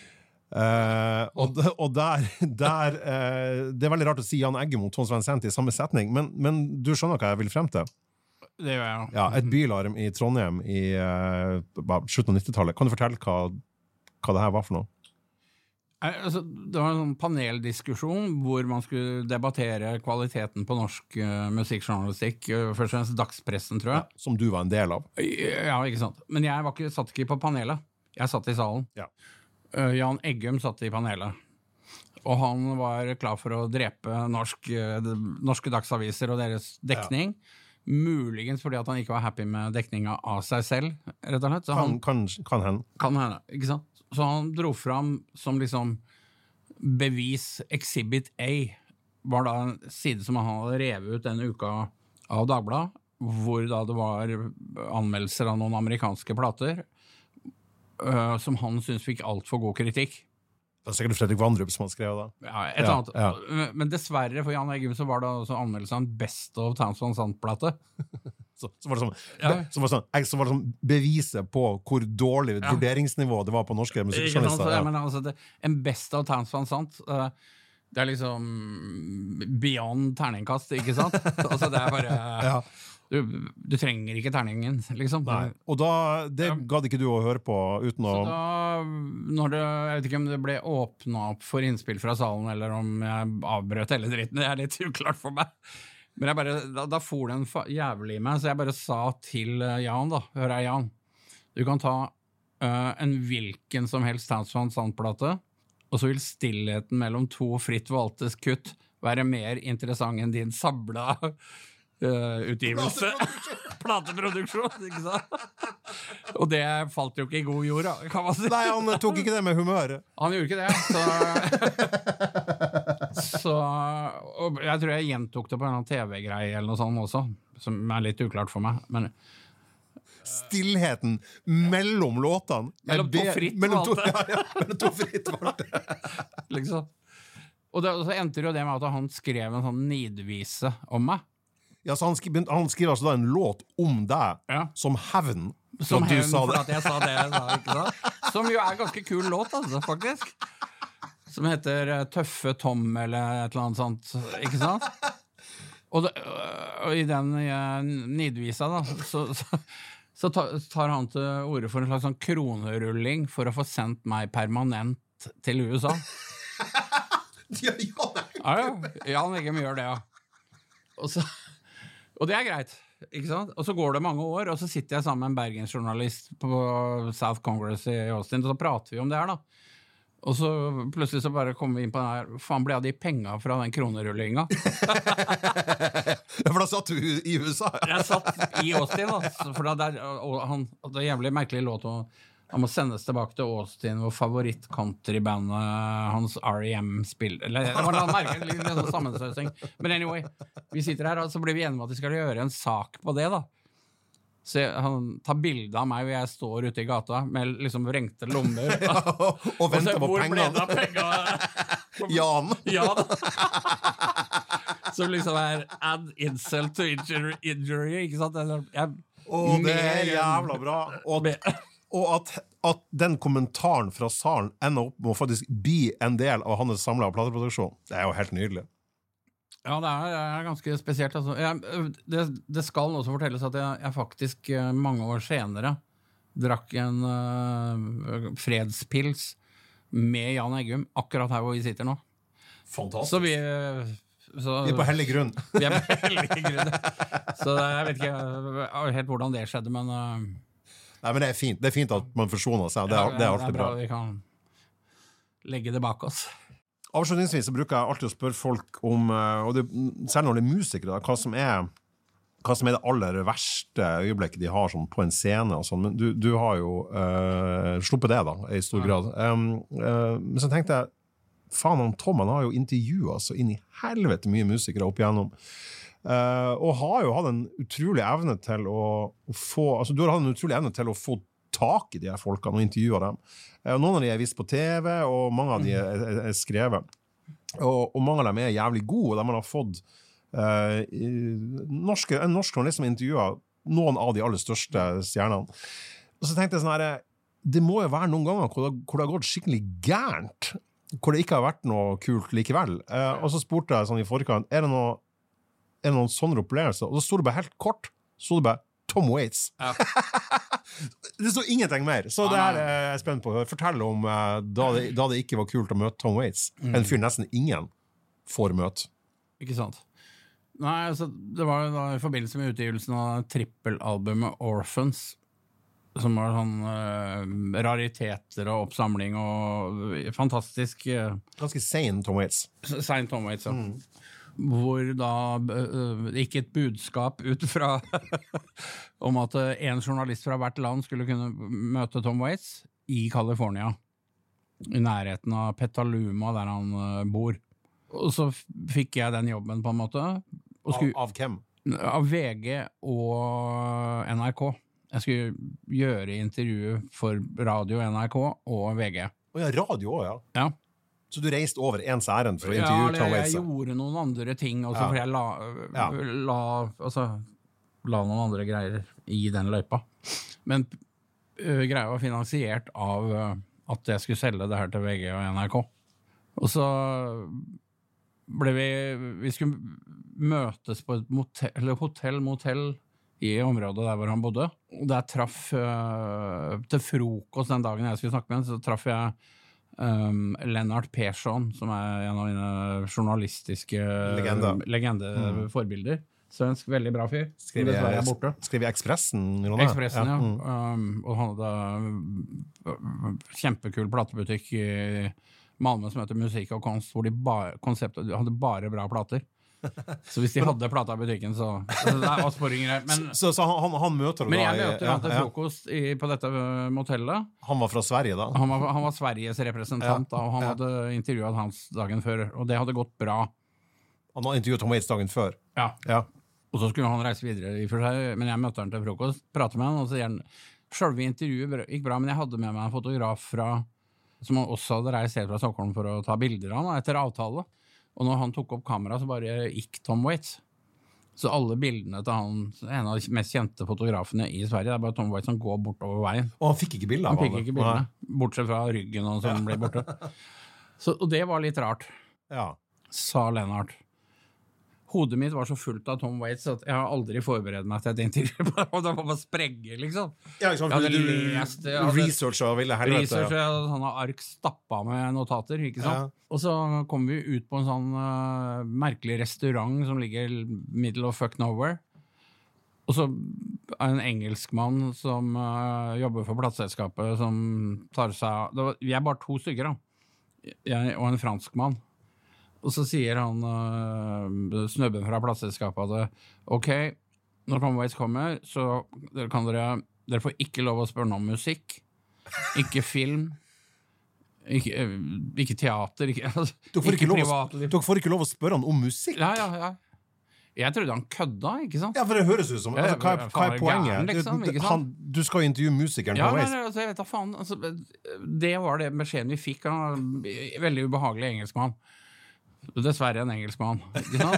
Og der det er veldig rart å si Jan Eggum og Tons Van Sant i samme setning, men du skjønner hva jeg vil frem til? Det gjør jeg. Ja, et bylarm i Trondheim i slutten av 90-tallet. Kan du fortelle hva det her var for noe? Altså, det var en sånn paneldiskusjon hvor man skulle debattere kvaliteten på norsk musikkjournalistikk, først og fremst dagspressen, tror jeg. Som du var en del av. Ja, ikke sant. Men jeg satt ikke på panelet. Jeg satt i salen. Jan Eggum satt i panelet. Og han var klar for å drepe norske dagsaviser og deres dekning. Muligens fordi at han ikke var happy med dekninga av seg selv, rett og slett. Så kan hende, ikke sant? Så han dro fram som liksom bevis Exhibit A, var da en side som han hadde revet ut denne uka av Dagbladet, hvor da det var anmeldelser av noen amerikanske plater, som han synes fikk alt for god kritikk. Det er sikkert Fredrik Vandrup som han skrev da. Ja, et annet. Men dessverre for Jan Eggum så var det også anmeldelse av en Best of Townes Van Sant-plate. Så var det sånn beviset på hvor dårlig vurderingsnivå det var på norske musikkjournalister. Men altså, en Best of Townes Van Sant, Det liksom beyond terningkast, ikke sant? Altså det bare... Du trenger ikke terningen, liksom. Nei. Og da, det gadd ikke du å høre på uten å... Så da, jeg vet ikke om det ble åpnet opp for innspill fra salen, eller om jeg avbrøt hele dritten, det litt uklart for meg. Men jeg bare, da for den jævlig i meg, så jeg bare sa til Jan da, hør her Jan, du kan ta en hvilken som helst Townes Van Sant-plate, og så vil stillheten mellom to fritt valgtes kutt være mer interessant enn din sabla utgivelse. Plateproduksjon, ikke sant? Og det falt jo ikke i god jord, kan man si. Nei, han tok ikke det med humør. Han gjorde ikke det, så og jeg tror jeg gjentok det på en TV-greie eller noe sånt også, som litt uklart for meg, men stillheten mellom låtene mellom to fritt valgte mellom to fritt valgte liksom. Og så endte det jo det med at han skrev en sånn nidvise om meg. Ja, så han skriver altså da en låt om deg som hevn som hevn for at jeg sa det ikke sant? Som jo ganske kul låt altså, faktisk, som heter Tøffe Tom eller et eller annet sånt, ikke sant? Og i den nidvisa da så tar han til ordet for en slags sånn kronerulling for å få sendt meg permanent til USA. Jan Eggum gjør det, og det greit, ikke sant? Og så går det mange år, og så sitter jeg sammen med en bergensjournalist på South Congress i Austin, og så prater vi om det her da. Og så plutselig så bare kommer vi inn på den her, faen ble av de penger fra den kronerullinga? For da satt du i USA? Jeg satt i Austin da, for det er jævlig merkelig låt, og han må sendes tilbake til Austin, hvor favoritt-countrybandet hans R.E.M. spiller. Det var en merkelig sånn sammensøsing. Men anyway, vi sitter her, og så blir vi enige om at vi skal gjøre en sak på det da. Så han tar bilder av meg hvor jeg står ute i gata med liksom vrengte lommer og venter på pengene. Hvor ble det av pengene? Jan som liksom add insult to injury, ikke sant? Det jævla bra og at den kommentaren fra salen ender opp med å faktisk bli en del av hans samlede plateproduksjon, det jo helt nydelig. Ja, det ganske spesielt. Altså. Det skal også fortelles at jeg faktisk mange år senere drakk en fredspils med Jan Eggum, akkurat her hvor vi sitter nå. Fantastisk. Så vi på hellig grunn. Vi på hellig grunn. Så jeg vet ikke helt hvordan det skjedde, men... Nei, men det fint. Det fint at man forsoner seg. Det alltid bra. Vi kan legge det bak oss. Avslutningsvis så bruker jeg alltid å spørre folk om, og særlig når det musikere, hva som det aller verste øyeblikket de har sånn, på en scene og sånn, men du har jo sluppet det da, i stor grad. Men så tenkte jeg, faen, Tom, han har jo intervjuet så inn i helvete mye musikere opp igjennom, og har jo hatt en utrolig evne til å få, altså du har hatt en utrolig evne til å få tak i de her folkene og intervjue dem. Noen av de vist på TV, og mange av de skrevet. Og mange av dem jævlig gode, og de har fått en norsk journalist som intervjuet noen av de aller største stjernene. Og så tenkte jeg sånn her, det må jo være noen ganger hvor det har gått skikkelig gærent, hvor det ikke har vært noe kult likevel. Og så spurte jeg sånn i forkant, er det noen sånne opplevelser? Og så stod det bare helt kort, så det bare Tom Waits. Ja. Det står ingenting mer, så det er jeg spent på. Fortell om da det ikke var kult å møte Tom Waits. En fyr nesten ingen får møte. Ikke sant? Nei, altså, det var da i forbindelse med utgivelsen av trippelalbumet Orphans, som var sånn rariteter og oppsamling og fantastisk ganske sein Tom Waits. Sein Tom Waits, ja. Hvor da ikke et budskap ut fra om at en journalist fra hvert land skulle kunne møte Tom Waits i California, i nærheten av Petaluma der han bor. Og så fikk jeg den jobben på en måte. Av hvem? Av VG og NRK. Jeg skulle gjøre intervjuet for radio, NRK og VG. Ja, radio også, ja. Ja. Så du reiste over ens ærend for å intervjue Tom Waits? Ja, jeg gjorde noen andre ting også, for jeg la noen andre greier i den løypa. Men greia var finansiert av at jeg skulle selge det her til VG og NRK. Og så vi skulle møtes på et hotell i området der hvor han bodde. Og der traff til frokost den dagen jeg skulle snakke med han, så traff jeg Lennart Persson, som en av mine journalistiske legendeforbilder. Svensk, veldig bra fyr. Skrev i Ekspressen? Ekspressen, ja. Og han hadde kjempekul platebutikk i Malmö som heter Musikk og Konst, hvor konseptet hadde bare bra plater. Så hvis de hadde plata i butikken, så det var sporinger. Så han møter men jeg møter han til frokost på dette motellet. Han var fra Sverige da? Han var Sveriges representant da, og han hadde intervjuet hans dagen før, og det hadde gått bra. Han hadde intervjuet Tom Waits dagen før? Ja. Og så skulle han reise videre i for seg, men jeg møtte han til frokost, pratet med han, og så sier han, selve intervjuet gikk bra, men jeg hadde med meg en fotograf som også hadde reist helt fra Stockholm for å ta bilder av han, etter avtale. Og når han tok opp kamera, så bare gikk Tom Waits. Så alle bildene til han, en av de mest kjente fotografene i Sverige, det bare Tom Waits som går bortover veien. Og han fikk ikke bilder av han? Han fikk ikke bildene, bortsett fra ryggen og som ble borte. Og det var litt rart, sa Lennart. Hodet mitt var så fullt av Tom Waits at jeg har aldri forberedt meg til et intervju, og det var bare spregge, liksom. Ja, ikke sant, jeg hadde lest research og ville helvete. Research, jeg hadde sånne ark stappet med notater, ikke sant? Og så kom vi ut på en sånn merkelig restaurant som ligger middle of fuck nowhere. Og så en engelskmann som jobber for plateselskapet, som tar seg vi bare 2 stykker da. Jeg og en franskmann. Og så sier han, snøbben fra plateselskapet, at ok, når Tom Waits kommer, så dere får ikke lov å spørre om musikk, ikke film, ikke teater, ikke privatliv. Dere får ikke lov å spørre han om musikk? Ja. Jeg trodde han kødda, ikke sant? Ja, for det høres ut som, hva er poenget? Liksom, du skal jo intervjue musikeren på Waits. Ja, jeg vet da faen. Det var det beskjeden vi fikk av veldig ubehagelig engelskmann. Dessverre en engelskmann, ikke sant?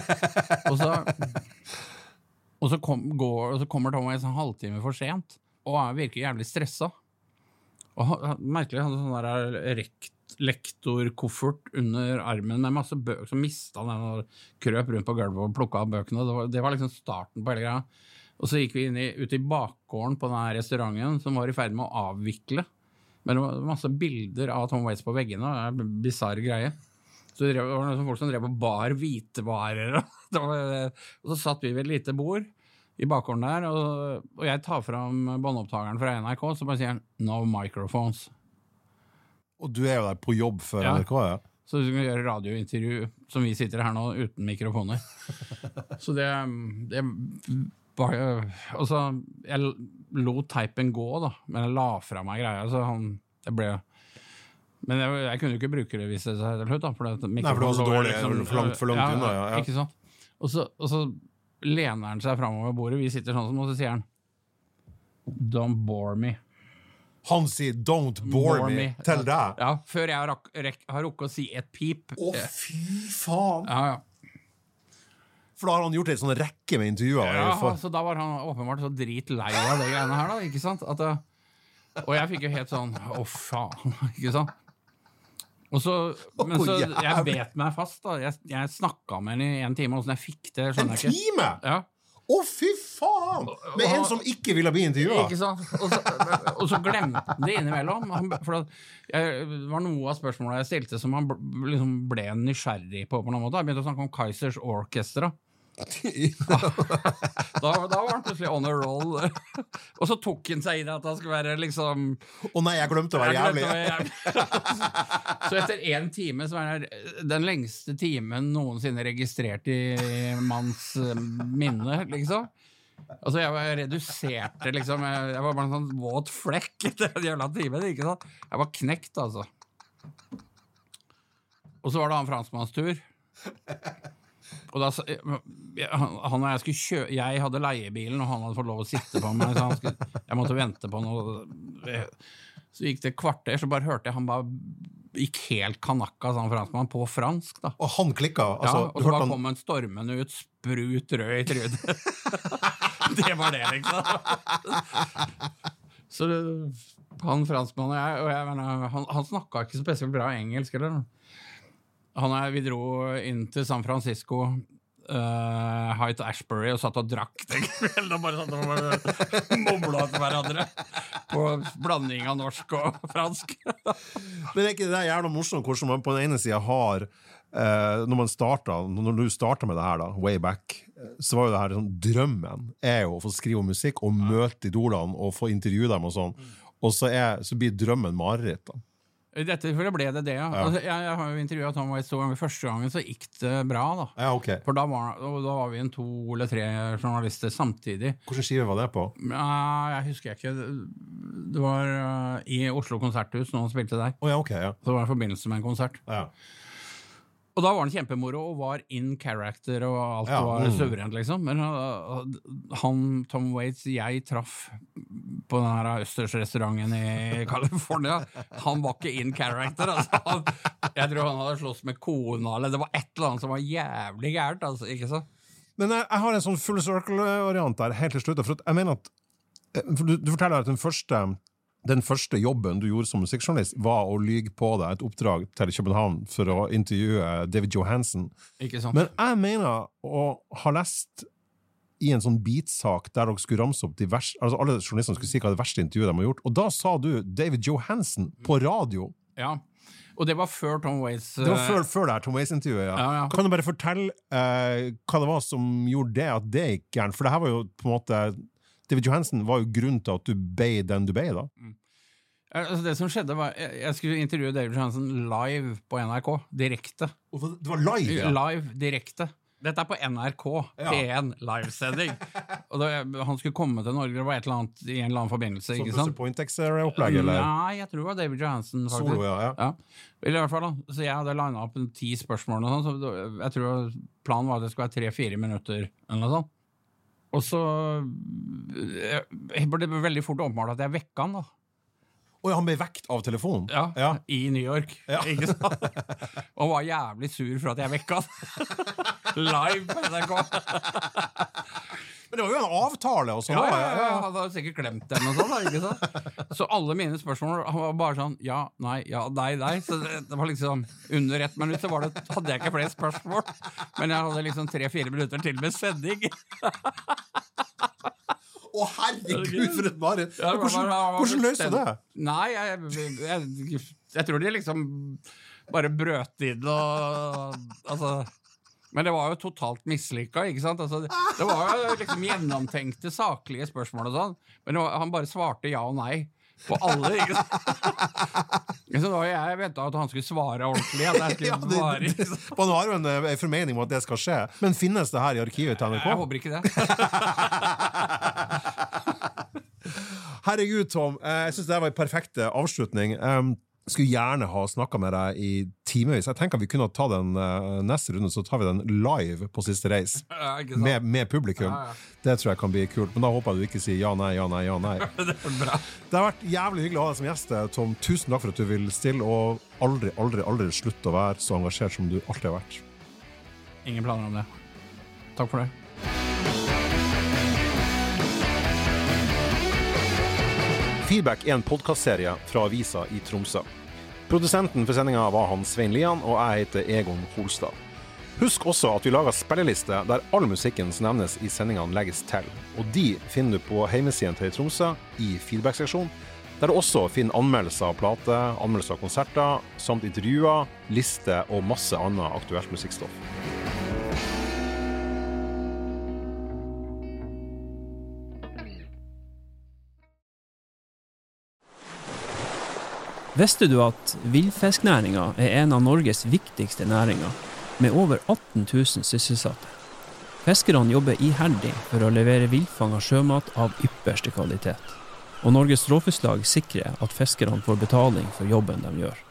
Og så kommer Tom Waits en halvtime for sent, og han virker jævlig stresset. Og merkelig, han hadde sånn der lektorkoffert under armen med masse bøker, så mistet han den og krøp rundt på gulvet og plukket av bøkene. Det var liksom starten på hele greia. Og så gikk vi ut i bakgården på denne restauranten, som var i ferd med å avvikle. Men det var masse bilder av Tom Waits på veggene, og det er en bizarre greie. Så det var noen folk som drev på bar hvitevarer, og så satt vi ved et lite bord i bakgården der, og jeg tar fram båndopptageren fra NRK, så bare sier han, no microphones. Og du jo der på jobb for NRK, ja? Så du kan gjøre radiointervju, som vi sitter her nå, uten mikrofoner. Så det var og så, jeg lot teipen gå da, men jeg la fra meg greia, så det ble... Men jeg kunne jo ikke bruke det hvis det seg til slutt da, for det var så dårlig, for langt unna, ja. Ikke sant? Og så lener han seg fremover bordet, vi sitter sånn som, og så sier han, don't bore me. Han sier, don't bore me, til deg? Ja, før jeg har rukket å si et pip. Fy faen! Ja. For da har han gjort en sånn rekke med intervjuer. Ja, så da var han åpenbart så dritlei av det greiene her da, ikke sant? Og jeg fikk jo helt sånn, faen, ikke sant? Men så jeg bet meg fast da, jeg snakket med henne i 1 time, og sånn jeg fikk det, skjønner jeg ikke. 1 time? Ja. Fy faen! Med en som ikke ville bli intervjuet. Ikke sant? Og så glemte han det innimellom, for det var noe av spørsmålet jeg stilte som han liksom ble nysgjerrig på noen måte. Jeg begynte å snakke om Kaizers Orchestra. Da var han plutselig on a roll. Og så tok han seg inn at han skulle være liksom nei, jeg glemte å være jævlig. Så etter 1 time så var det den lengste timen noensinne registrert i manns minne, liksom. Altså jeg var reduserte liksom, jeg var bare en sånn våt flekk etter den jævla timen, ikke sant? Jeg var knekt, altså. Og så var det han franskmanns tur. Og da, han og jeg skulle kjøre, jeg hadde leiebilen, og han hadde fått lov å sitte på meg, så jeg måtte vente på noe. Så gikk det 1 kvarter, så bare hørte jeg han bare gikk helt kanakka, sånn franskmann, på fransk da. Og han klikket? Altså, ja, og så bare kom en stormen ut, sprut rød i trynet. Det var det, liksom. Så han franskmann og jeg mener, han snakket ikke spesielt bra engelsk, eller? Vi dro inn til San Francisco, Hyde Ashbury, og satt og drakk den kvelden, og bare satt og moblet til hverandre på blanding av norsk og fransk. Men ikke det jævla morsomt hvordan man på den ene siden har når du startet med det her da, way back, så var jo det her sånn, drømmen jo å få skrive musikk og møte idolene og få intervjue dem og sånn, og så blir drømmen mareritt da. I dette tilfellet ble det, ja. Altså, jeg har jo intervjuet Tom Waits 2 ganger. Første gangen så gikk det bra, da. Ja, ok. For da var vi 2 eller 3 journalister samtidig. Hvordan skive var det på? Jeg husker ikke. Det var i Oslo Konserthus, noen spilte der. Ja, ok, ja. Så det var i forbindelse med en konsert. Ja. Og da var den kjempemoro, og var in character, og alt var suverent, liksom. Men Tom Waits, jeg traff på den her Østers-restauranten i California, han var ikke in character, altså. Jeg tror han hadde slåss med kona, eller det var et eller annet som var jævlig gærent, altså, ikke så? Men jeg har en sånn full circle-variant der, helt til slutt, for jeg mener at, du forteller at den første jobben du gjorde som musikkjournalist var å lyge på deg et oppdrag til København for å intervjue David Johansen. Ikke sant? Men jeg mener å ha lest i en sånn bitsak der dere skulle ramse opp altså alle journalistene skulle si hva det verste intervjuet de har gjort, og da sa du David Johansen på radio. Ja, og det var før Tom Waits... Det var før det her Tom Waits-intervjuet, ja. Kan du bare fortelle hva det var som gjorde det, at det gikk gærent? For det her var jo på en måte... David Johansen var jo grunnen til at du ble den du ble da. Altså det som skjedde var, jeg skulle intervjue David Johansen live på NRK, direkte. Det var live, ja? Live, direkte. Dette på NRK, P1, livesending. Og han skulle komme til Norge, det var et eller annet i en eller annen forbindelse, ikke sant? Så Pointex-opplegg, eller? Nei, jeg tror det var David Johansen, faktisk. Solo, ja. I hvert fall da, så jeg hadde linet opp 10 spørsmål og sånn, så jeg tror planen var at det skulle være 3-4 minutter, eller noe sånt. Og så ble det veldig fort åpenbart at jeg vekket han da. Og han ble vekt av telefonen? Ja, i New York, ikke sant? Og var jævlig sur for at jeg vekket han. Live på NRK. Men det var jo en avtale og sånn. Ja, han hadde sikkert glemt den og sånn, ikke sant? Så alle mine spørsmål var bare sånn, ja, nei, så det var liksom under 1 minutt så hadde jeg ikke flere spørsmål, men jeg hadde liksom 3-4 minutter til med sending. Herregud, for et mareritt. Hvordan løste du det? Nei, jeg tror de liksom bare brøt inn og altså... Men det var jo totalt mislykket, ikke sant? Altså, det var jo liksom gjennomtenkte, saklige spørsmål og sånn, men han bare svarte ja og nei på alle, ikke sant? Så da jeg ventet at han skulle svare ordentlig, at jeg skulle svare, ikke sant? Man har jo en formening om at det skal skje, men finnes det her i arkivet til NRK? Jeg håper ikke det. Herregud, Tom, jeg synes det var en perfekt avslutning. Skulle gjerne ha snakket med deg i timevis. Jeg tenker vi kunne ta den neste runde, så tar vi den live på siste reis. Med publikum. Det tror jeg kan bli kult, men da håper jeg du ikke sier ja, nei. Det bra. Det har vært jævlig hyggelig å ha deg som gjest, Tom. Tusen takk for at du vil stille, og aldri slutt å være så engasjert som du alltid har vært. Ingen planer om det. Takk for det. Feedback en podcastserie fra Avisa i Tromsø. Produsenten for sendingen var han Svein Lian, og jeg heter Egon Holstad. Husk også at vi lager spilleliste der all musikken som nevnes i sendingene legges til, og de finner du på hjemmesiden til Tromsø i feedback-seksjonen, der du også finner anmeldelser av plate, anmeldelser av konserter, samt intervjuer, liste og masse annet aktuelt musikkstoff. Visste du at villfisknæringen en av Norges viktigste næringer, med over 18 000 sysselsatte? Fiskerne jobber iherdig for å levere villfanget sjømat av ypperste kvalitet, og Norges Råfisklag sikrer at fiskerne får betaling for jobben de gjør.